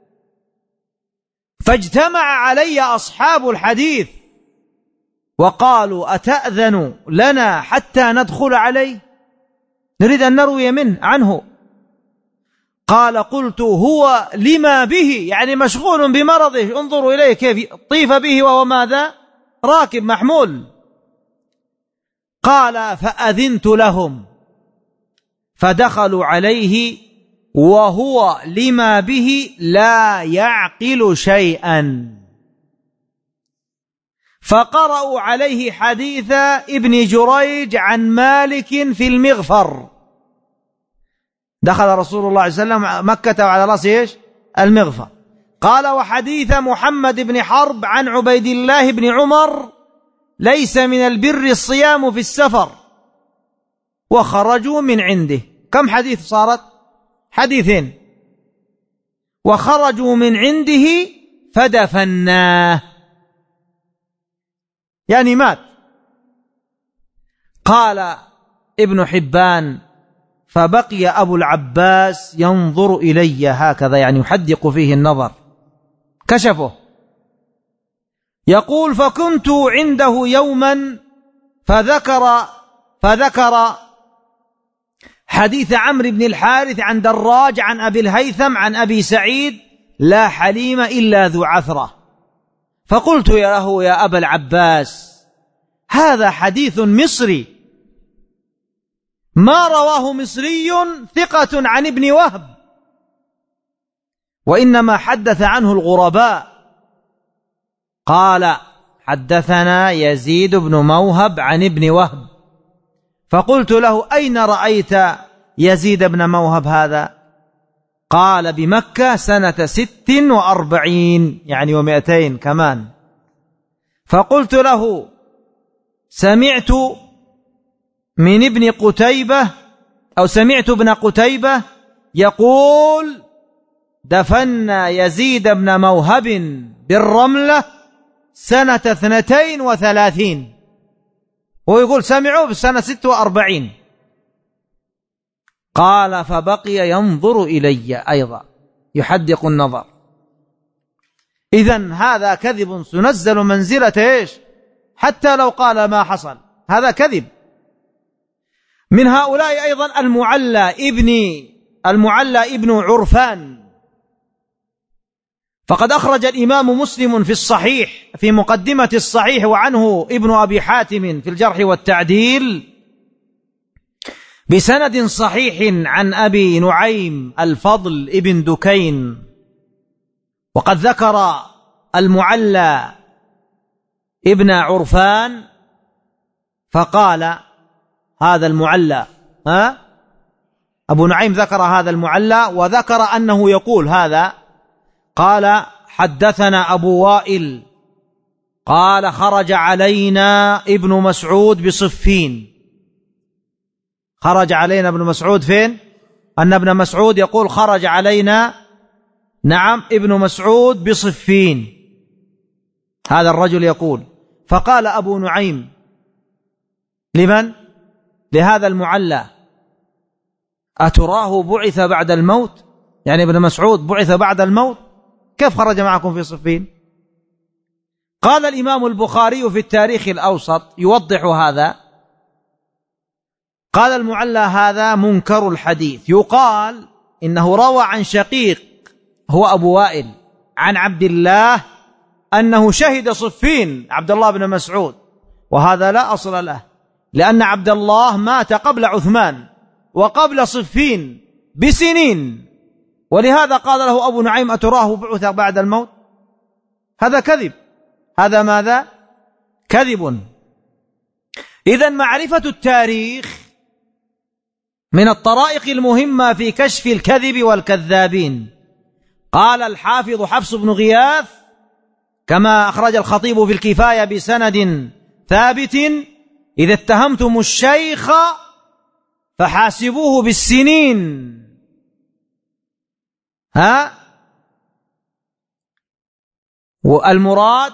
فاجتمع علي أصحاب الحديث وقالوا: أتأذن لنا حتى ندخل عليه، نريد أن نروي عنه. قال: قلت: هو لما به، يعني مشغول بمرضه، انظروا إليه كيف طيف به وهو ماذا؟ راكب محمول. قال: فأذنت لهم فدخلوا عليه وهو لما به لا يعقل شيئا، فقرأوا عليه حديث ابن جريج عن مالك في المغفر. دخل رسول الله صلى الله عليه وسلم مكة وعلى رأسه ايش؟ المغفر. قال: وحديث محمد بن حرب عن عبيد الله بن عمر: ليس من البر الصيام في السفر. وخرجوا من عنده. كم حديث صارت؟ حديثين. وخرجوا من عنده فدفناه، يعني مات. قال ابن حبان: فبقي أبو العباس ينظر إلي هكذا، يعني يحدق فيه النظر، كشفه. يقول: فكنت عنده يوما فذكر حديث عمرو بن الحارث عن دراج عن أبي الهيثم عن أبي سعيد: لا حليم إلا ذو عثرة. فقلت له: يا أبا العباس، هذا حديث مصري، ما رواه مصري ثقة عن ابن وهب، وإنما حدث عنه الغرباء. قال: حدثنا يزيد بن موهب عن ابن وهب. فقلت له: أين رأيت يزيد بن موهب هذا؟ قال بمكة سنة 46 يعني 200 كمان. فقلت له سمعت من ابن قتيبة أو سمعت ابن قتيبة يقول دفنا يزيد بن موهب بالرملة سنة 32. هو يقول سمعوا بالسنة 46. قال فبقي ينظر إلي أيضا يحدق النظر. إذن هذا كذب سنزل منزلة إيش؟ حتى لو قال ما حصل هذا كذب. من هؤلاء أيضا المعلى ابن عرفان، فقد أخرج الإمام مسلم في الصحيح في مقدمة الصحيح وعنه ابن أبي حاتم في الجرح والتعديل بسند صحيح عن أبي نعيم الفضل ابن دكين. وقد ذكر المعلى ابن عرفان فقال هذا المعلى أبو نعيم ذكر هذا المعلى وذكر أنه يقول هذا. قال حدثنا أبو وائل قال خرج علينا ابن مسعود بصفين. خرج علينا ابن مسعود فين؟ أن ابن مسعود يقول خرج علينا نعم ابن مسعود بصفين. هذا الرجل يقول. فقال أبو نعيم لمن؟ لهذا المعلى أتراه بعث بعد الموت؟ يعني ابن مسعود بعث بعد الموت؟ كيف خرج معكم في صفين؟ قال الإمام البخاري في التاريخ الأوسط يوضح هذا. قال المعلى هذا منكر الحديث، يقال إنه روى عن شقيق هو أبو وائل عن عبد الله أنه شهد صفين عبد الله بن مسعود، وهذا لا أصل له، لأن عبد الله مات قبل عثمان وقبل صفين بسنين، ولهذا قال له أبو نعيم أتراه بعث بعد الموت؟ هذا كذب. هذا ماذا؟ كذب. إذن معرفة التاريخ من الطرائق المهمة في كشف الكذب والكذابين. قال الحافظ حفص بن غياث كما أخرج الخطيب في الكفاية بسند ثابت إذا اتهمتم الشيخ فحاسبوه بالسنين. والمراد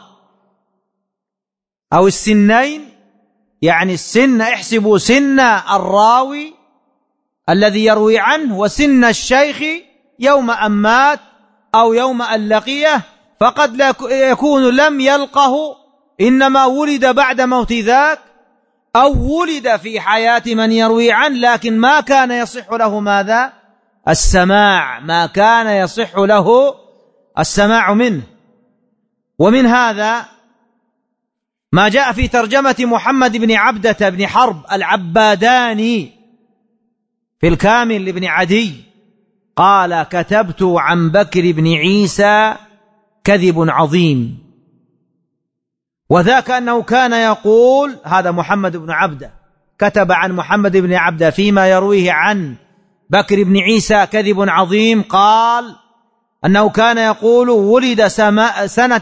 أو السنين يعني السن، احسبوا سن الراوي الذي يروي عنه وسن الشيخ يوم أن مات أو يوم أن لقيه، فقد لا يكون لم يلقه إنما ولد بعد موت ذاك أو ولد في حياة من يروي عنه، لكن ما كان يصح له ماذا؟ السماع، ما كان يصح له السماع منه. ومن هذا ما جاء في ترجمة محمد بن عبدة بن حرب العباداني في الكامل لابن عدي قال كتبت عن بكر بن عيسى كذب عظيم، وذاك أنه كان يقول، هذا محمد بن عبدة كتب عن محمد بن عبدة فيما يرويه عن بكر بن عيسى كذب عظيم، قال أنه كان يقول ولد سنة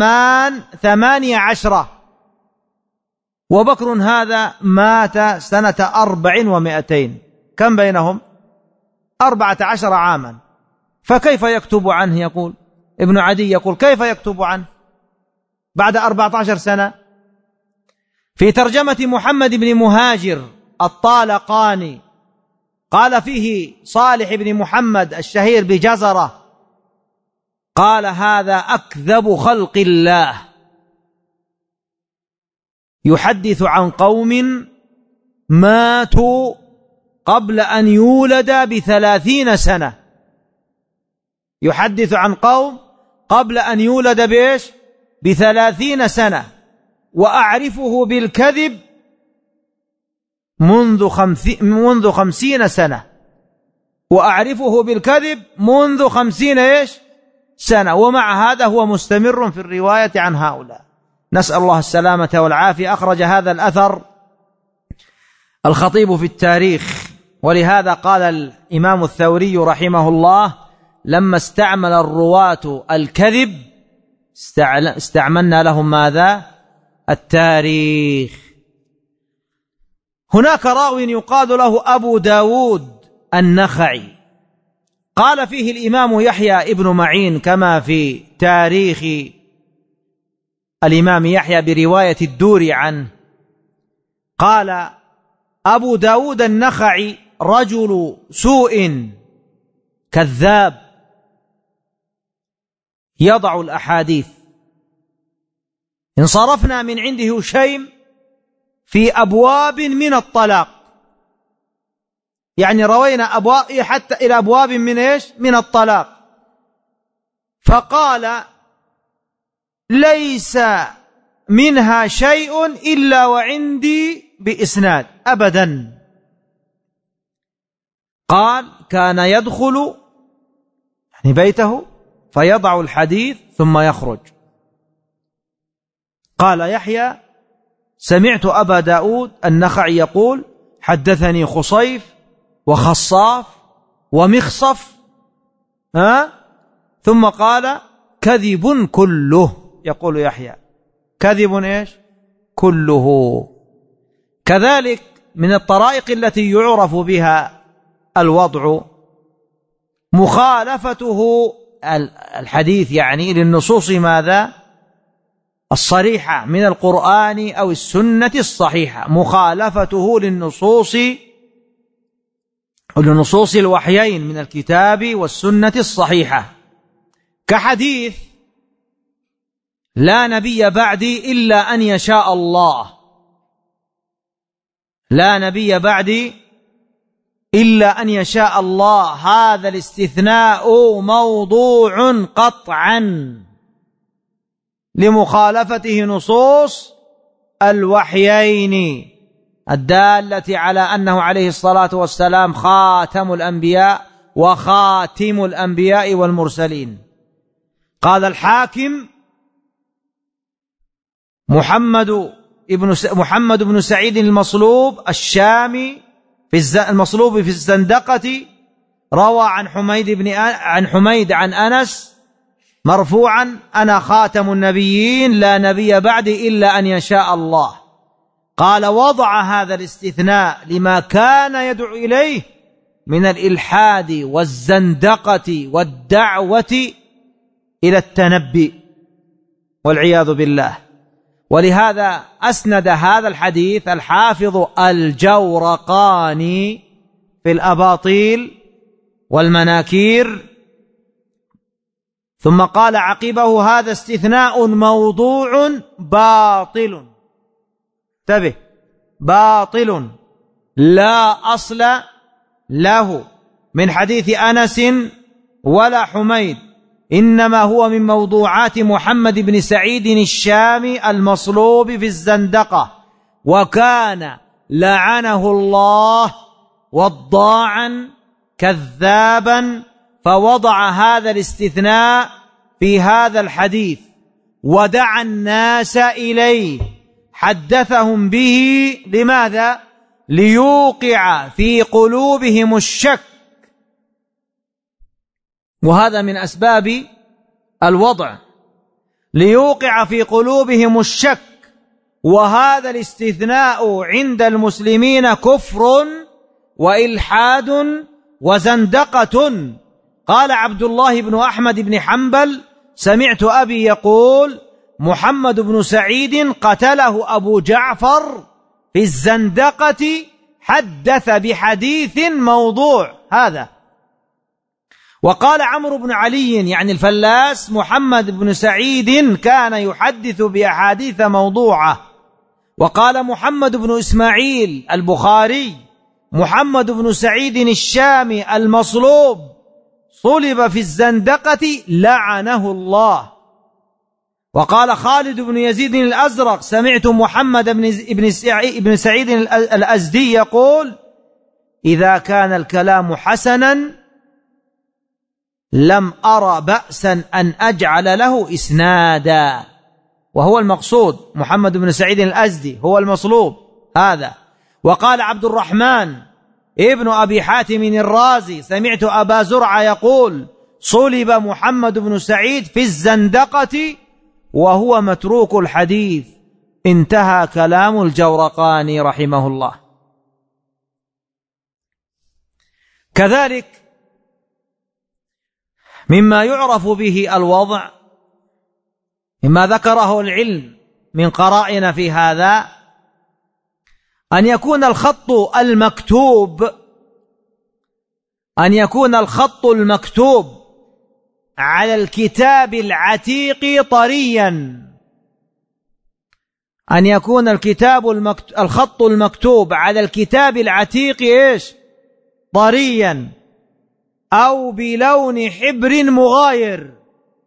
18، وبكر هذا مات سنة 400، كم بينهم؟ 14 عاما، فكيف يكتب عنه؟ يقول ابن عدي يقول كيف يكتب عنه بعد 14 سنة؟ في ترجمة محمد بن مهاجر الطالقاني قال فيه صالح بن محمد الشهير بجزرة قال هذا أكذب خلق الله، يحدث عن قوم ماتوا قبل أن يولد ب30 سنة، يحدث عن قوم قبل أن يولد بإيش؟ ب30 سنة، وأعرفه بالكذب منذ 50 سنة، وأعرفه بالكذب منذ 50 إيش؟ سنة، ومع هذا هو مستمر في الرواية عن هؤلاء. نسأل الله السلامة والعافية. أخرج هذا الأثر الخطيب في التاريخ، ولهذا قال الإمام الثوري رحمه الله لما استعمل الرواة الكذب استعملنا لهم ماذا؟ التاريخ. هناك راوي يقال له أبو داود النخعي، قال فيه الإمام يحيى ابن معين كما في تاريخ الإمام يحيى برواية الدوري عنه، قال أبو داود النخعي رجل سوء كذاب يضع الأحاديث. انصرفنا من عنده هشيم في أبواب من الطلاق، يعني روينا أبواب حتى إلى أبواب من إيش؟ من الطلاق. فقال ليس منها شيء إلا وعندي بإسناد أبدا. قال كان يدخل يعني بيته فيضع الحديث ثم يخرج. قال يحيى سمعت أبا داود النخعي يقول حدثني خصيف وخصاف ومخصف ثم قال كذب كله. يقول يحيى كذب إيش؟ كله. كذلك من الطرائق التي يعرف بها الوضع مخالفته الحديث يعني للنصوص ماذا؟ الصريحة من القرآن أو السنة الصحيحة، مخالفته لنصوص الوحيين من الكتاب والسنة الصحيحة، كحديث لا نبي بعدي إلا أن يشاء الله، لا نبي بعدي إلا أن يشاء الله. هذا الاستثناء موضوع قطعا لمخالفته نصوص الوحيين الدالة على أنه عليه الصلاة والسلام خاتم الأنبياء وخاتم الأنبياء والمرسلين. قال الحاكم محمد بن سعيد المصلوب الشامي المصلوب في الزندقة روى عن حميد عن أنس مرفوعا أنا خاتم النبيين لا نبي بعدي إلا أن يشاء الله. قال وضع هذا الاستثناء لما كان يدعو إليه من الإلحاد والزندقة والدعوة إلى التنبي والعياذ بالله. ولهذا أسند هذا الحديث الحافظ الجورقاني في الأباطيل والمناكير، ثم قال عقبه هذا استثناء موضوع باطل، انتبه، باطل لا أصل له من حديث أنس ولا حميد، إنما هو من موضوعات محمد بن سعيد الشامي المصلوب في الزندقة، وكان لعنه الله وضاعا كذابا، فوضع هذا الاستثناء في هذا الحديث ودعا الناس إليه، حدثهم به. لماذا؟ ليوقع في قلوبهم الشك، وهذا من أسباب الوضع، ليوقع في قلوبهم الشك. وهذا الاستثناء عند المسلمين كفر وإلحاد وزندقة. قال عبد الله بن أحمد بن حنبل سمعت أبي يقول محمد بن سعيد قتله أبو جعفر في الزندقة، حدث بحديث موضوع. هذا. وقال عمرو بن علي يعني الفلاس محمد بن سعيد كان يحدث بأحاديث موضوعة. وقال محمد بن إسماعيل البخاري محمد بن سعيد الشامي المصلوب صلب في الزندقة لعنه الله. وقال خالد بن يزيد الأزرق سمعت محمد بن سعيد الأزدي يقول إذا كان الكلام حسنا لم أرى بأسا أن أجعل له إسنادا، وهو المقصود محمد بن سعيد الأزدي هو المصلوب هذا. وقال عبد الرحمن ابن أبي حاتم الرازي سمعت أبا زرعة يقول صلب محمد بن سعيد في الزندقة وهو متروك الحديث. انتهى كلام الجورقاني رحمه الله. كذلك مما يعرف به الوضع مما ذكره العلم من قرائن في هذا أن يكون الخط المكتوب على الكتاب العتيق طريا، أن يكون الخط المكتوب على الكتاب العتيق طريا أو بلون حبر مغاير،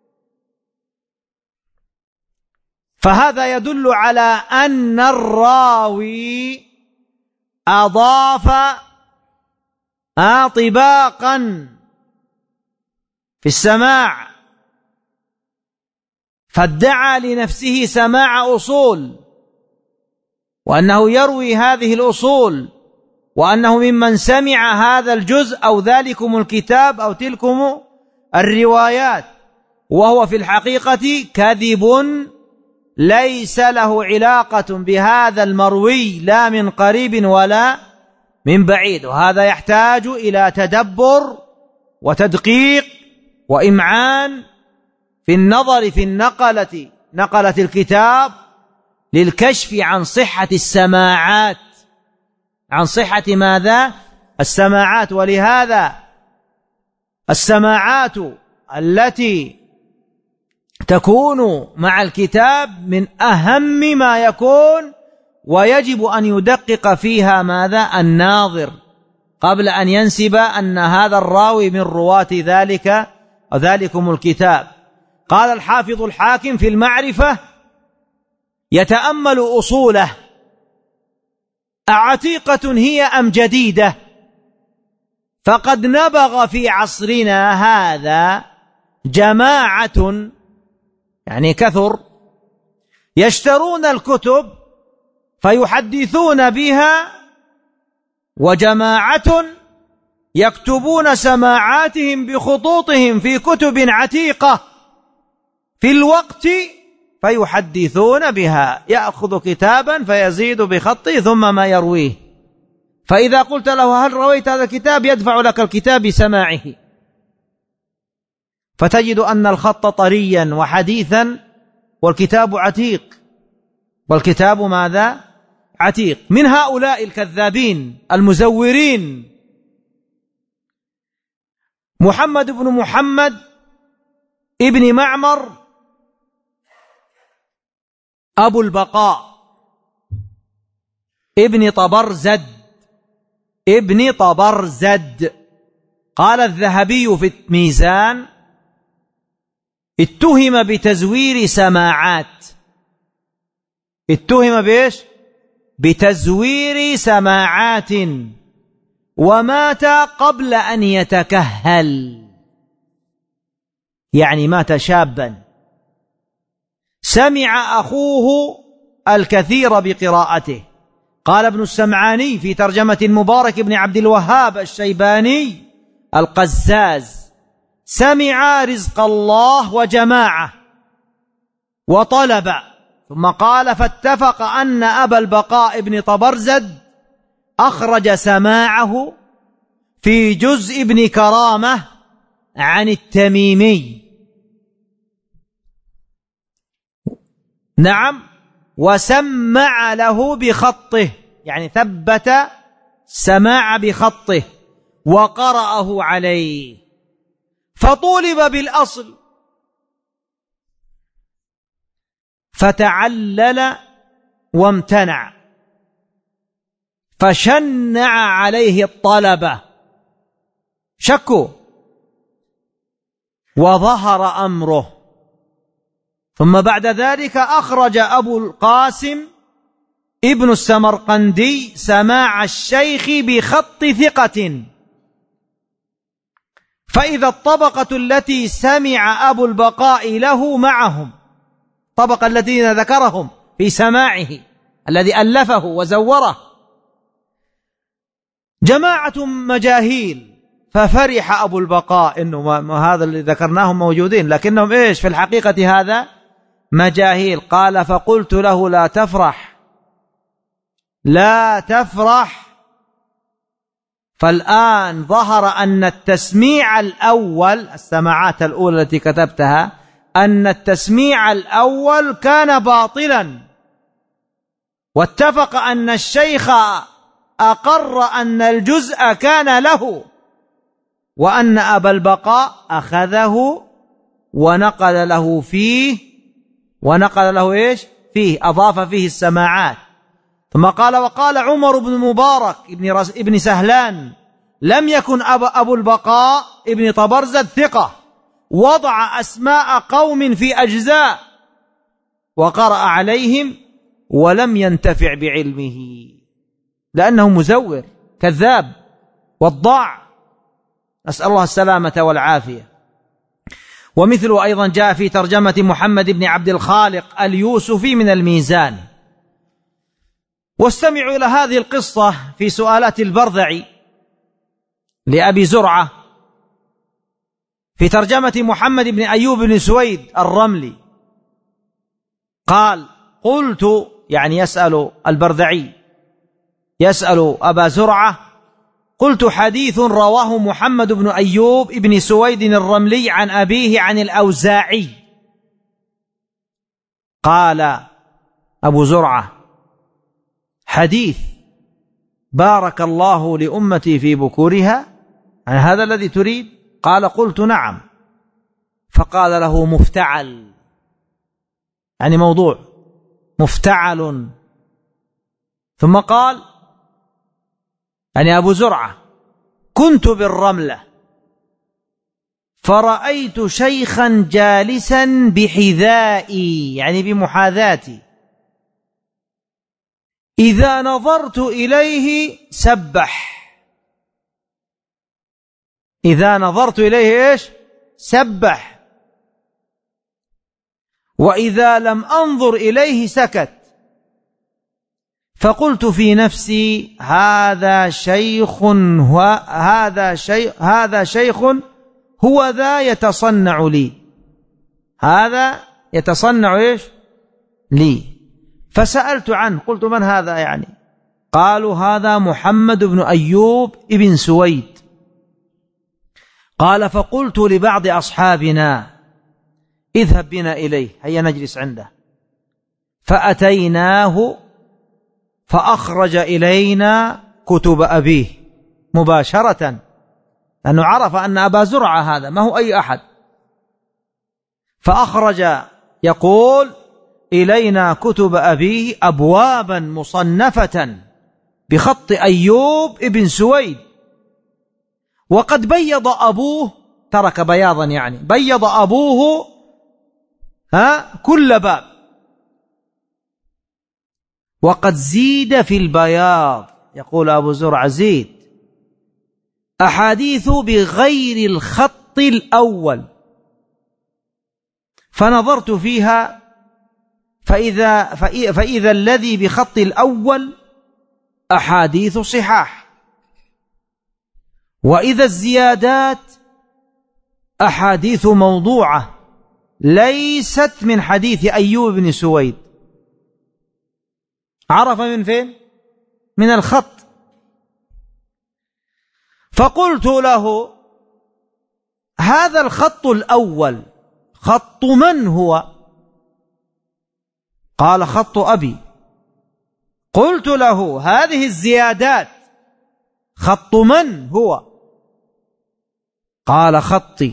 فهذا يدل على أن الراوي أضاف طباقا في السماع، فادعى لنفسه سماع أصول، وأنه يروي هذه الأصول، وأنه ممن سمع هذا الجزء أو ذلكم الكتاب أو تلكم الروايات، وهو في الحقيقة كذب ليس له علاقة بهذا المروي لا من قريب ولا من بعيد. وهذا يحتاج إلى تدبر وتدقيق وإمعان في النظر في نقلة الكتاب للكشف عن صحة السماعات، عن صحة ماذا؟ السماعات. ولهذا السماعات التي تكون مع الكتاب من أهم ما يكون، ويجب أن يدقق فيها ماذا؟ الناظر قبل أن ينسب أن هذا الراوي من رواة ذلكم الكتاب. قال الحافظ الحاكم في المعرفة: يتأمل أصوله أعتيقة هي أم جديدة، فقد نبغ في عصرنا هذا جماعة، يعني كثر، يشترون الكتب فيحدثون بها، وجماعة يكتبون سماعاتهم بخطوطهم في كتب عتيقة في الوقت فيحدثون بها، يأخذ كتابا فيزيد بخطه ثم ما يرويه، فإذا قلت له هل رويت هذا الكتاب يدفع لك الكتاب بسماعه، فتجد أن الخط طريا وحديثا والكتاب عتيق، والكتاب ماذا؟ عتيق. من هؤلاء الكذابين المزورين محمد بن محمد ابن معمر أبو البقاء ابن طبرزد. قال الذهبي في الميزان: اتهم بتزوير سماعات. اتهم بإيش؟ بتزوير سماعات، ومات قبل أن يتكهل، يعني مات شابا. سمع أخوه الكثير بقراءته. قال ابن السمعاني في ترجمة المبارك بن عبد الوهاب الشيباني القزاز: سمع رزق الله وجماعة وطلب. ثم قال: فاتفق أن أبا البقاء بن طبرزد أخرج سماعه في جزء ابن كرامة عن التميمي. نعم، وسمع له بخطه، يعني ثبت سماع بخطه وقرأه عليه، فطولب بالأصل فتعلل وامتنع، فشنع عليه الطلبة، شكوا وظهر أمره. ثم بعد ذلك أخرج أبو القاسم ابن السمرقندي سماع الشيخ بخط ثقة، فإذا الطبقة التي سمع أبو البقاء له معهم، الطبقة الذين ذكرهم في سماعه الذي ألفه وزوره، جماعة مجاهيل ففرح أبو البقاء إنه ما هذا اللي ذكرناهم موجودين، لكنهم إيش في الحقيقة؟ هذا مجاهيل. قال فقلت له لا تفرح، لا تفرح. فالآن ظهر أن التسميع الأول، السماعات الأولى التي كتبتها، أن التسميع الأول كان باطلا، واتفق أن الشيخ أقر أن الجزء كان له، وأن أبا البقاء أخذه ونقل له فيه، ونقل له إيش فيه، أضاف فيه السماعات. ثم قال وقال عمر بن مبارك ابن سهلان لم يكن أبو البقاء ابن طبرزة ثقة، وضع أسماء قوم في أجزاء وقرأ عليهم ولم ينتفع بعلمه، لأنه مزور كذاب وضاع، نسأل الله السلامة والعافية. ومثله أيضا جاء في ترجمة محمد بن عبد الخالق اليوسفي من الميزان. واستمعوا إلى هذه القصة في سؤالات البرذعي لأبي زرعة في ترجمة محمد بن أيوب بن سويد الرملي. قال قلت، يعني يسأل البرذعي يسأل أبا زرعة، قلت حديث رواه محمد بن أيوب بن سويد الرملي عن أبيه عن الأوزاعي. قال أبو زرعة حديث بارك الله لأمتي في بكورها، يعني هذا الذي تريد؟ قال قلت نعم. فقال له مفتعل، يعني موضوع مفتعل. ثم قال يعني أبو زرعة كنت بالرملة فرأيت شيخا جالسا بحذائي، يعني بمحاذاتي، إذا نظرت إليه سبح، إذا نظرت إليه إيش؟ سبح، وإذا لم أنظر إليه سكت. فقلت في نفسي هذا شيخ هو ذا يتصنع لي، هذا يتصنع إيش؟ لي. فسألت عنه، قلت من هذا يعني؟ قالوا هذا محمد بن أيوب ابن سويد. قال فقلت لبعض أصحابنا اذهب بنا إليه، هيا نجلس عنده. فأتيناه فأخرج إلينا كتب أبيه مباشرة، لأنه عرف أن أبا زرعة هذا ما هو أي أحد. فأخرج يقول إلينا كتب أبيه أبوابا مصنفة بخط أيوب ابن سويد، وقد بيض أبوه، ترك بياضا يعني بيض أبوه كل باب، وقد زيد في البياض، يقول أبو زرع زيد أحاديث بغير الخط الأول. فنظرت فيها فإذا الذي بخط الأول أحاديث صحاح، وإذا الزيادات أحاديث موضوعة ليست من حديث أيوب بن سويد. عرف من فين؟ من الخط. فقلت له هذا الخط الأول خط من هو؟ قال خط أبي. قلت له هذه الزيادات خط من هو؟ قال خطي.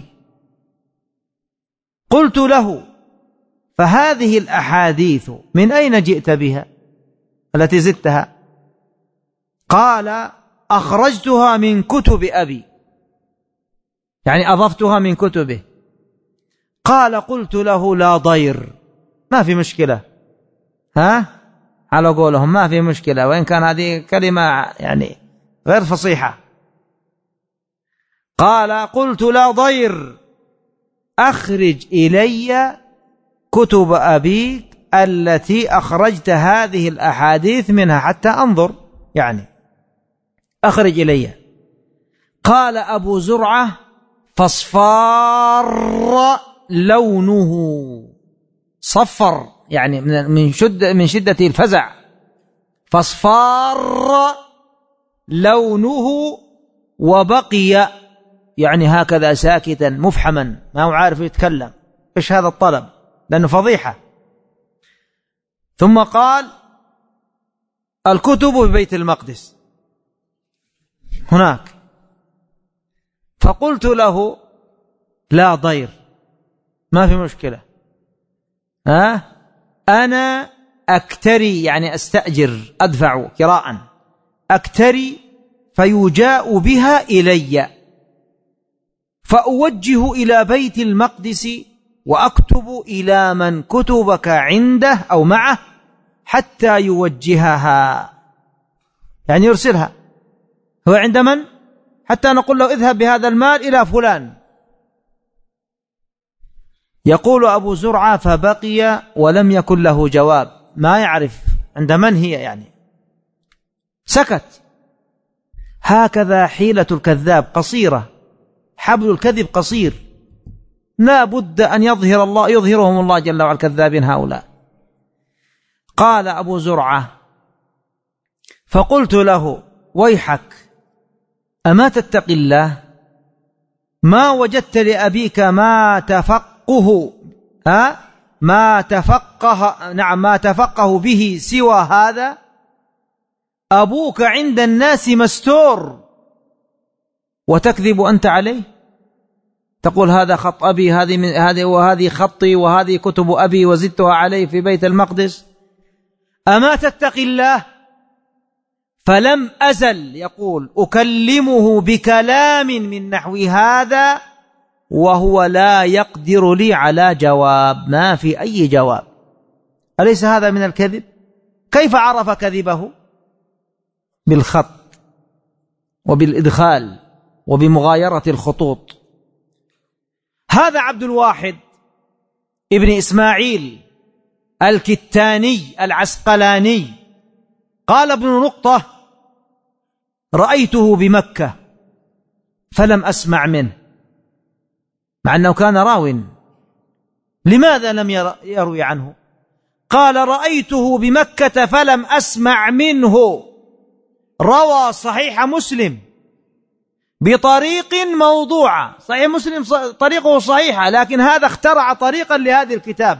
قلت له فهذه الأحاديث من أين جئت بها التي زدتها؟ قال أخرجتها من كتب أبي، يعني أضفتها من كتبه. قال قلت له لا ضير، ما في مشكلة، على قولهم ما في مشكلة، وإن كان هذه كلمة يعني غير فصيحة. قال قلت لا ضير، أخرج إلي كتب أبيك التي أخرجت هذه الأحاديث منها حتى أنظر، يعني أخرج إلي. قال أبو زرعة: فاصفار لونه، صفر يعني من شدة الفزع، فاصفار لونه وبقي يعني هكذا ساكتا مفحما ما هو عارف يتكلم. إيش هذا الطلب؟ لأنه فضيحة. ثم قال: الكتب في بيت المقدس هناك. فقلت له: لا ضير، ما في مشكلة، أنا أكتري يعني أستأجر، أدفع كراء، أكتري فيجاء بها إلي، فأوجه إلى بيت المقدس وأكتب إلى من كتبك عنده أو معه حتى يوجهها، يعني يرسلها. هو عند من؟ حتى نقول له: اذهب بهذا المال إلى فلان. يقول أبو زرعة: فبقي ولم يكن له جواب، ما يعرف عند من هي، يعني سكت. هكذا حيلة الكذاب قصيرة، حبل الكذب قصير، لا بد أن يظهرهم الله جل وعلا الكذابين هؤلاء. قال أبو زرعة: فقلت له: ويحك، أما تتقي الله؟ ما وجدت لأبيك ما تفقه به سوى هذا؟ أبوك عند الناس مستور وتكذب أنت عليه، تقول هذا خط أبي، وهذه خطي، وهذه كتب أبي وزدتها عليه في بيت المقدس. أما تتقي الله؟ فلم أزل يقول أكلمه بكلام من نحو هذا وهو لا يقدر لي على جواب، ما في أي جواب. أليس هذا من الكذب؟ كيف عرف كذبه؟ بالخط وبالإدخال وبمغايرة الخطوط. هذا عبد الواحد ابن إسماعيل الكتاني العسقلاني قال ابن نقطة: رأيته بمكة فلم أسمع منه، مع أنه كان راو. لماذا لم يروي عنه؟ قال: رأيته بمكة فلم أسمع منه، روى صحيح مسلم بطريق موضوعة. صحيح مسلم طريقه صحيحة، لكن هذا اخترع طريقا لهذه الكتاب.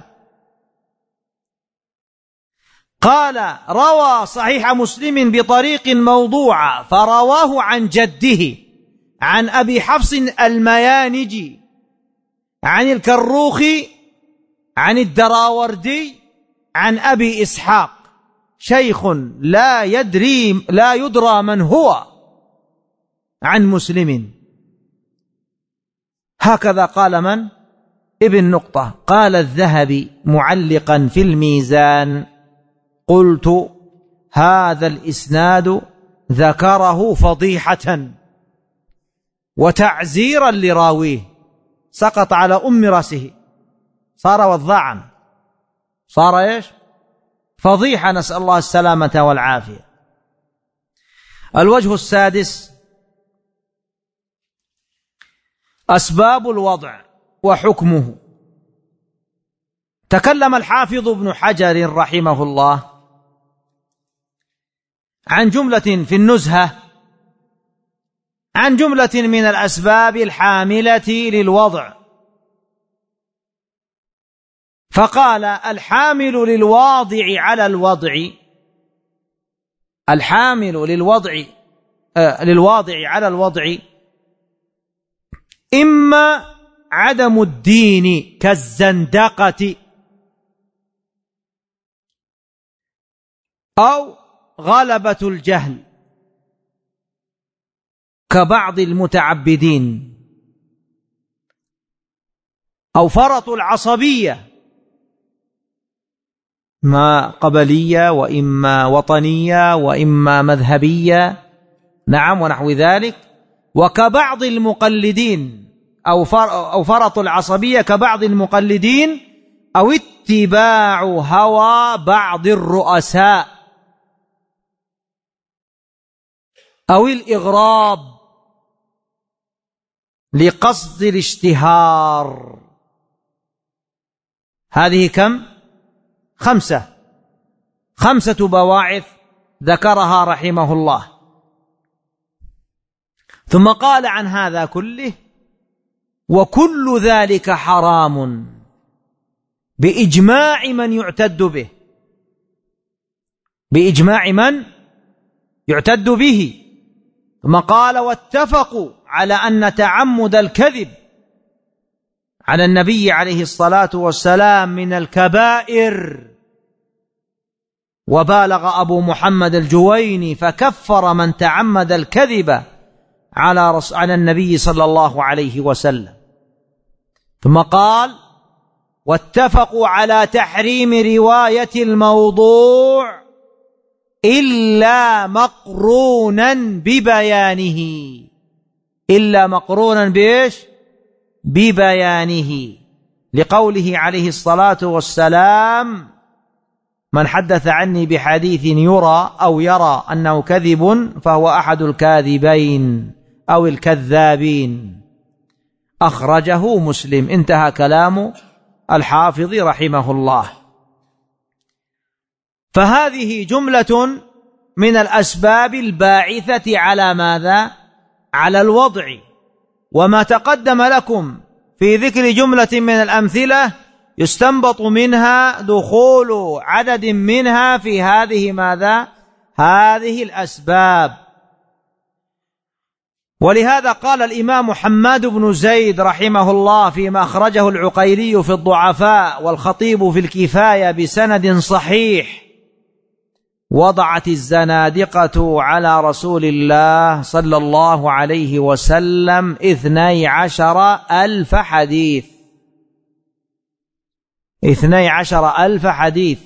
قال: روى صحيح مسلم بطريق موضوعة، فرواه عن جده عن أبي حفص الميانجي عن الكروخي عن الدراوردي عن أبي إسحاق، شيخ لا يدرى من هو، عن مسلم. هكذا قال من؟ ابن نقطة. قال الذهبي معلقا في الميزان: قلت: هذا الإسناد ذكره فضيحة وتعزيرا لراويه، سقط على أم رأسه، صار وضاعا، صار إيش؟ فضيحة، نسأل الله السلامة والعافية. الوجه السادس: أسباب الوضع وحكمه. تكلم الحافظ ابن حجر رحمه الله عن جملة في النزهة، عن جملة من الأسباب الحاملة للوضع، فقال: الحامل للواضع على الوضع، الحامل للواضع على الوضع إما عدم الدين كالزندقة، أو غلبة الجهل كبعض المتعبدين، أو فرط العصبية، ما قبلية وإما وطنية وإما مذهبية، نعم، ونحو ذلك، وكبعض المقلدين، أو فرط العصبية كبعض المقلدين، أو اتباع هوى بعض الرؤساء، أو الإغراب لقصد الاشتهار. هذه كم؟ 5 بواعث ذكرها رحمه الله. ثم قال عن هذا كله: وكل ذلك حرام بإجماع من يعتد به، بإجماع من يعتد به. ثم قال: واتفقوا على أن تعمد الكذب على النبي عليه الصلاة والسلام من الكبائر. وبالغ أبو محمد الجويني فكفر من تعمد الكذب على النبي صلى الله عليه وسلم. ثم قال: واتفقوا على تحريم رواية الموضوع إلا مقرونا ببيانه. إلا مقرونا بإيش؟ ببيانه، لقوله عليه الصلاة والسلام: من حدث عني بحديث يرى أنه كذب فهو أحد الكاذبين أو الكذابين. أخرجه مسلم. انتهى كلام الحافظ رحمه الله. فهذه جملة من الأسباب الباعثة على ماذا؟ على الوضع. وما تقدم لكم في ذكر جملة من الأمثلة يستنبط منها دخول عدد منها في هذه ماذا؟ هذه الأسباب. ولهذا قال الإمام حماد بن زيد رحمه الله فيما أخرجه العقيلي في الضعفاء والخطيب في الكفاية بسند صحيح: وضعت الزنادقة على رسول الله صلى الله عليه وسلم 12,000 حديث. 12,000 حديث.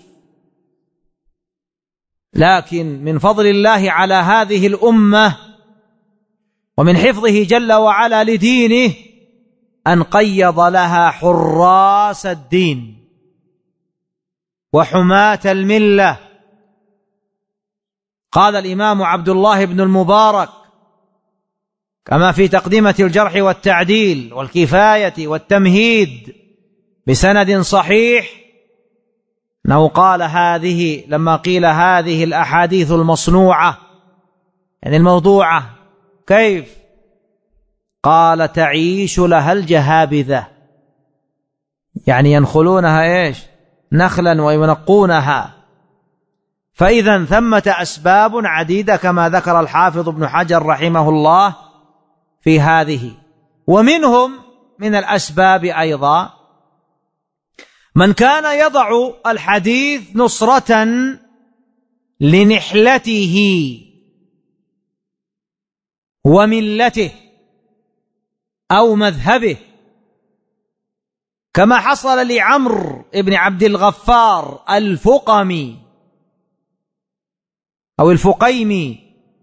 لكن من فضل الله على هذه الأمة ومن حفظه جل وعلا لدينه أن قيض لها حراس الدين وحماة الملة. قال الإمام عبد الله بن المبارك كما في تقدمة الجرح والتعديل والكفاية والتمهيد بسند صحيح أنه قال: هذه لما قيل هذه الأحاديث المصنوعة يعني الموضوعة كيف؟ قال: تعيش لها الجهابذة، يعني ينخلونها إيش؟ نخلا وينقونها. فإذا ثمة أسباب عديدة كما ذكر الحافظ ابن حجر رحمه الله في هذه. ومنهم من الأسباب أيضا من كان يضع الحديث نصرة لنحلته وملته أو مذهبه، كما حصل لعمرو بن عبد الغفار الفقمي أو الفقيمي.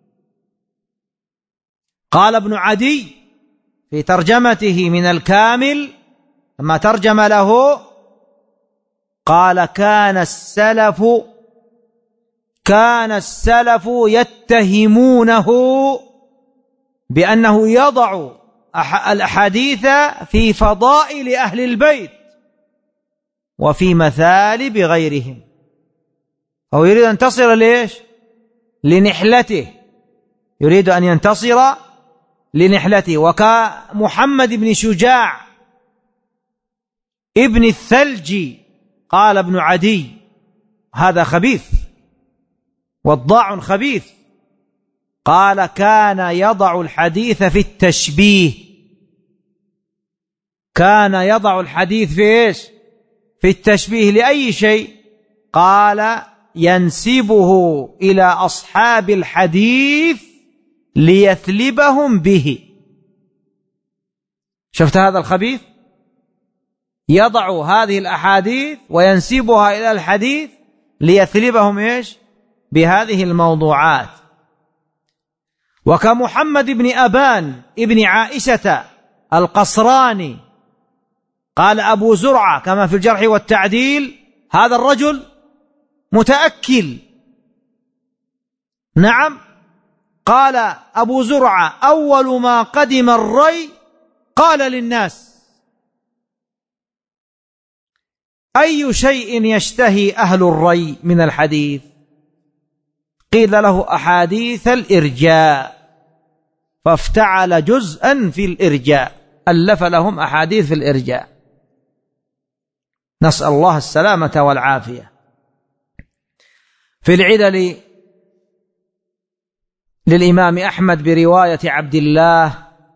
قال ابن عدي في ترجمته من الكامل لما ترجم له قال: كان السلف يتهمونه بأنه يضع الأحاديث في فضائل أهل البيت وفي مثالب غيرهم. هو يريد أن ينتصر ليش؟ لنحلته، يريد أن ينتصر لنحلته. وكمحمد بن شجاع ابن الثلج قال ابن عدي: هذا خبيث وضاع خبيث. قال: كان يضع الحديث في التشبيه. كان يضع الحديث في إيش؟ في التشبيه. لأي شيء؟ قال: ينسبه إلى أصحاب الحديث ليثلبهم به. شفت هذا الخبيث؟ يضع هذه الأحاديث وينسبها إلى الحديث ليثلبهم إيش؟ بهذه الموضوعات. وكمحمد بن أبان ابن عائشة القصراني قال أبو زرعة كما في الجرح والتعديل: هذا الرجل متأكل. نعم. قال أبو زرعة: أول ما قدم الري قال للناس: أي شيء يشتهي أهل الري من الحديث؟ قيل له: أحاديث الإرجاء، فافتعل جزءا في الإرجاء، ألف لهم أحاديث في الإرجاء. نسأل الله السلامة والعافية. في العلل للإمام أحمد برواية عبد الله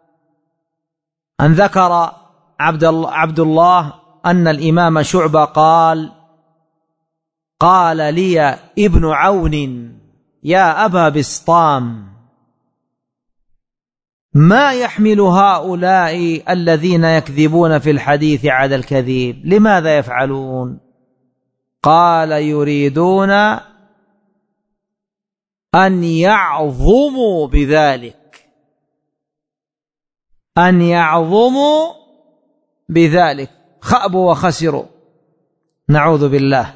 أن ذكر عبد الله أن الإمام شعبة قال لي ابن عون: يا أبا بسطام، ما يحمل هؤلاء الذين يكذبون في الحديث على الكذب؟ لماذا يفعلون؟ قال: يريدون أن يعظموا بذلك، أن يعظموا بذلك، خأبوا وخسروا، نعوذ بالله.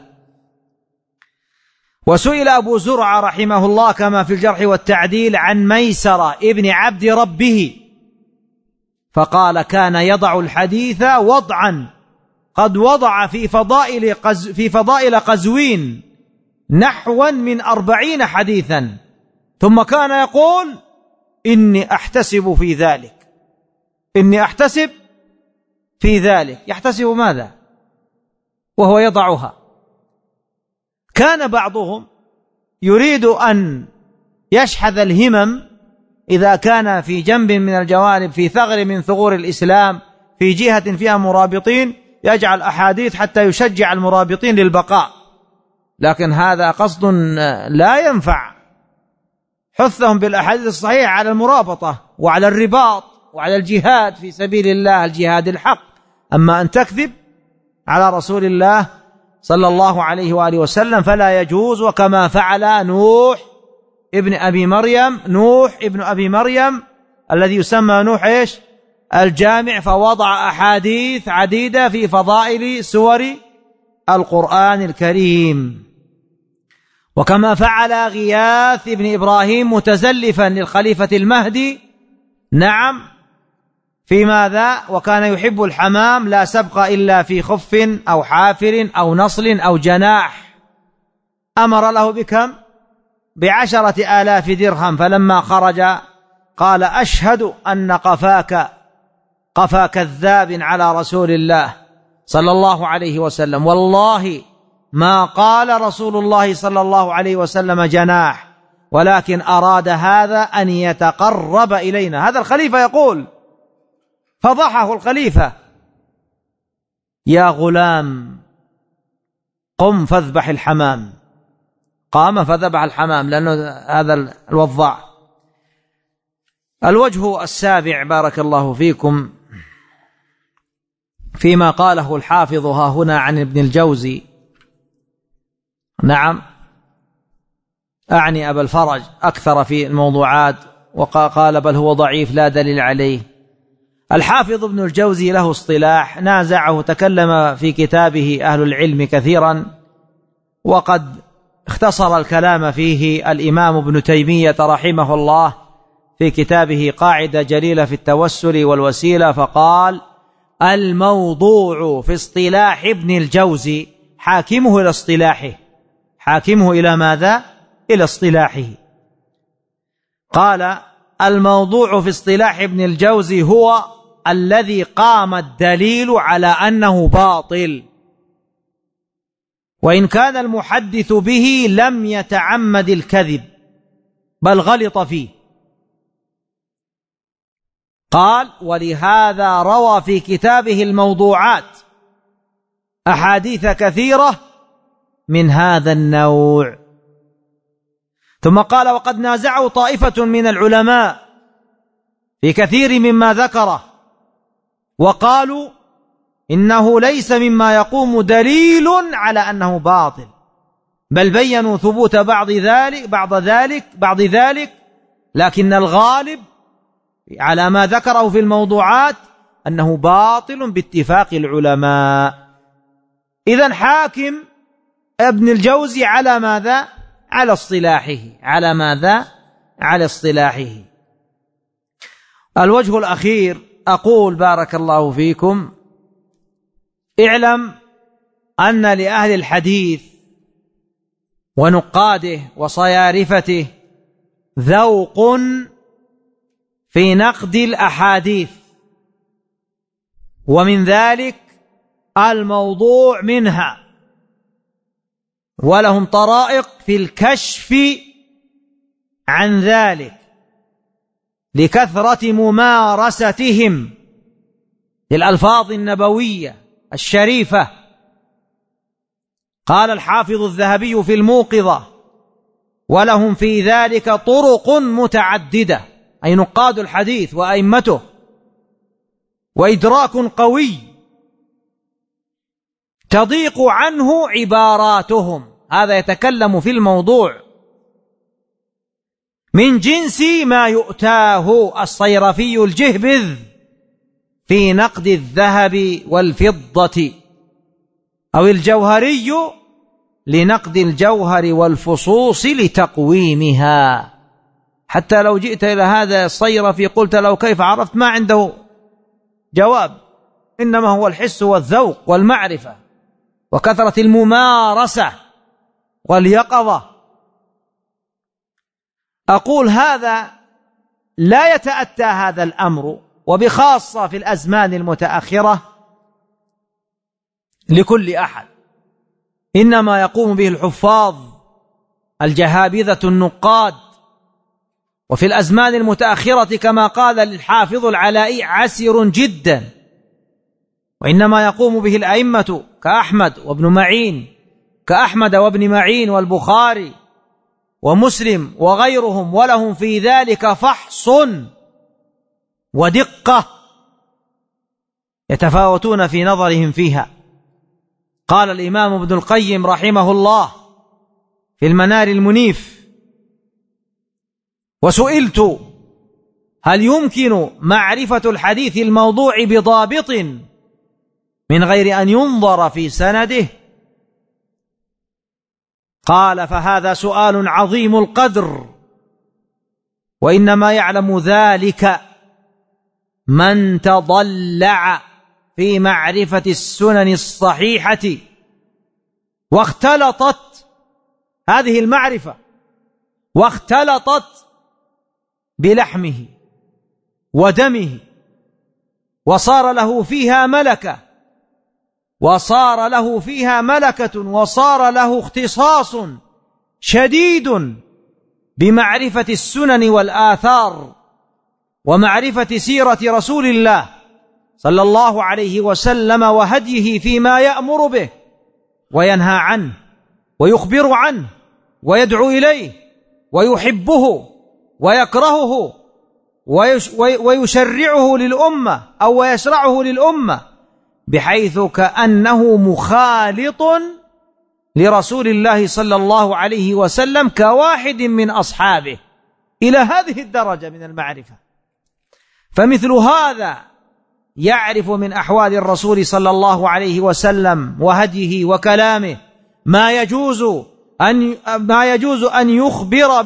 وسئل أبو زرعة رحمه الله كما في الجرح والتعديل عن ميسرة ابن عبد ربه، فقال: كان يضع الحديث وضعا، قد وضع في فضائل قزوين نحوا من 40 حديثا، ثم كان يقول: إني أحتسب في ذلك، إني أحتسب في ذلك. يحتسب ماذا وهو يضعها؟ كان بعضهم يريد أن يشحذ الهمم إذا كان في جنب من الجوانب، في ثغر من ثغور الإسلام، في جهة فيها مرابطين، يجعل أحاديث حتى يشجع المرابطين للبقاء، لكن هذا قصد لا ينفع. حثهم بالأحاديث الصحيحة على المرابطة وعلى الرباط وعلى الجهاد في سبيل الله، الجهاد الحق. أما أن تكذب على رسول الله صلى الله عليه وآله وسلم فلا يجوز. وكما فعل نوح ابن أبي مريم الذي يسمى نوح إيش؟ الجامع، فوضع أحاديث عديدة في فضائل سور القرآن الكريم. وكما فعل غياث ابن إبراهيم متزلفا للخليفة المهدي، نعم، في ماذا؟ وكان يحب الحمام، لا سبق إلا في خف أو حافر أو نصل أو جناح. أمر له بكم؟ ب10,000 درهم. فلما خرج قال: أشهد أن قفا كذاب على رسول الله صلى الله عليه وسلم، والله ما قال رسول الله صلى الله عليه وسلم جناح، ولكن أراد هذا أن يتقرب إلينا. هذا الخليفة يقول، فضحه الخليفة: يا غلام قم فاذبح الحمام. قام فذبح الحمام، لأنه هذا الوضاع. الوجه السابع بارك الله فيكم فيما قاله الحافظ ها هنا عن ابن الجوزي، نعم، أعني أبا الفرج، أكثر في الموضوعات وقال بل هو ضعيف لا دليل عليه. الحافظ ابن الجوزي له اصطلاح نازعه، تكلم في كتابه أهل العلم كثيرا، وقد اختصر الكلام فيه الإمام ابن تيمية رحمه الله في كتابه قاعدة جليلة في التوسل والوسيلة، فقال: الموضوع في اصطلاح ابن الجوزي حاكمه إلى اصطلاحه. حاكمه إلى ماذا؟ إلى اصطلاحه. قال: الموضوع في اصطلاح ابن الجوزي هو الذي قام الدليل على أنه باطل، وإن كان المحدث به لم يتعمد الكذب بل غلط فيه. قال: ولهذا روى في كتابه الموضوعات أحاديث كثيرة من هذا النوع. ثم قال: وقد نازعه طائفة من العلماء في كثير مما ذكره، وقالوا إنه ليس مما يقوم دليل على أنه باطل، بل بينوا ثبوت بعض ذلك، لكن الغالب على ما ذكره في الموضوعات أنه باطل باتفاق العلماء. إذن حاكم ابن الجوزي على ماذا؟ على اصطلاحه. على ماذا؟ على اصطلاحه. الوجه الأخير أقول بارك الله فيكم: اعلم أن لأهل الحديث ونقاده وصيارفته ذوق في نقد الأحاديث، ومن ذلك الموضوع منها، ولهم طرائق في الكشف عن ذلك لكثرة ممارستهم للألفاظ النبوية الشريفة. قال الحافظ الذهبي في الموقظة: ولهم في ذلك طرق متعددة، أي نقاد الحديث وأئمته، وإدراك قوي تضيق عنه عباراتهم. هذا يتكلم في الموضوع من جنس ما يؤتاه الصيرفي الجهبذ في نقد الذهب والفضة، أو الجوهري لنقد الجوهر والفصوص لتقويمها. حتى لو جئت إلى هذا الصيرفي قلت له كيف عرفت، ما عنده جواب، إنما هو الحس والذوق والمعرفة وكثرة الممارسة واليقظة. أقول هذا لا يتأتى هذا الأمر، وبخاصة في الأزمان المتأخرة، لكل أحد، إنما يقوم به الحفاظ الجهابذة النقاد. وفي الأزمان المتأخرة كما قال الحافظ العلائي عسر جدا، وإنما يقوم به الأئمة كأحمد وابن معين، كأحمد وابن معين والبخاري ومسلم وغيرهم، ولهم في ذلك فحص ودقة يتفاوتون في نظرهم فيها. قال الإمام ابن القيم رحمه الله في المنار المنيف: وسئلت هل يمكن معرفة الحديث الموضوع بضابط من غير أن ينظر في سنده؟ قال: فهذا سؤال عظيم القدر، وإنما يعلم ذلك من تضلع في معرفة السنن الصحيحة واختلطت هذه المعرفة واختلطت بلحمه ودمه، وصار له فيها ملكة، وصار له اختصاص شديد بمعرفة السنن والآثار ومعرفة سيرة رسول الله صلى الله عليه وسلم وهديه فيما يأمر به وينهى عنه ويخبر عنه ويدعو إليه ويحبه ويكرهه ويشرعه للأمة أو ويشرعه للأمة، بحيث كأنه مخالط لرسول الله صلى الله عليه وسلم كواحد من أصحابه، إلى هذه الدرجة من المعرفة. فمثل هذا يعرف من أحوال الرسول صلى الله عليه وسلم وهديه وكلامه ما يجوز أن يخبر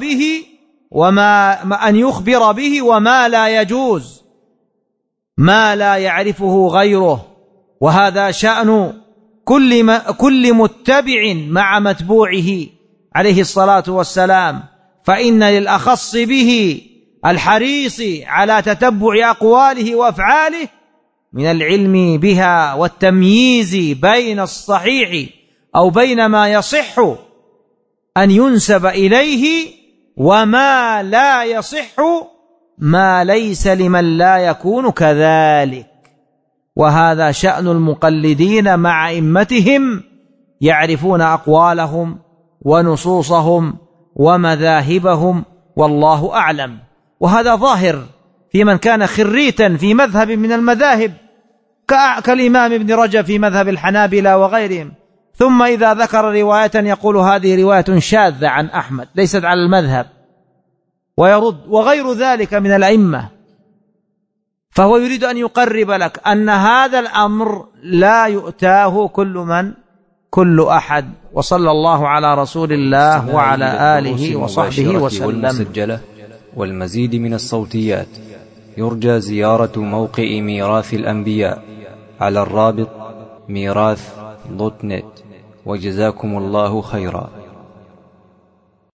به وما لا يجوز، ما لا يعرفه غيره. وهذا شأن كل متبع مع متبوعه عليه الصلاة والسلام، فإن للأخص به الحريص على تتبع أقواله وأفعاله من العلم بها والتمييز بين الصحيح أو بين ما يصح أن ينسب إليه وما لا يصح، ما ليس لمن لا يكون كذلك. وهذا شأن المقلدين مع أئمتهم، يعرفون أقوالهم ونصوصهم ومذاهبهم، والله أعلم. وهذا ظاهر في من كان خريتا في مذهب من المذاهب كالإمام ابن رجب في مذهب الحنابلة وغيرهم، ثم إذا ذكر رواية يقول هذه رواية شاذة عن أحمد ليست على المذهب، ويرد، وغير ذلك من الأئمة. فهو يريد أن يقرب لك أن هذا الأمر لا يؤتاه كل أحد. وصلى الله على رسول الله وعلى آله وصحبه وسلم. والمسجلة والمزيد من الصوتيات يرجى زيارة موقع ميراث الأنبياء على الرابط ميراث.net. وجزاكم الله خيرا.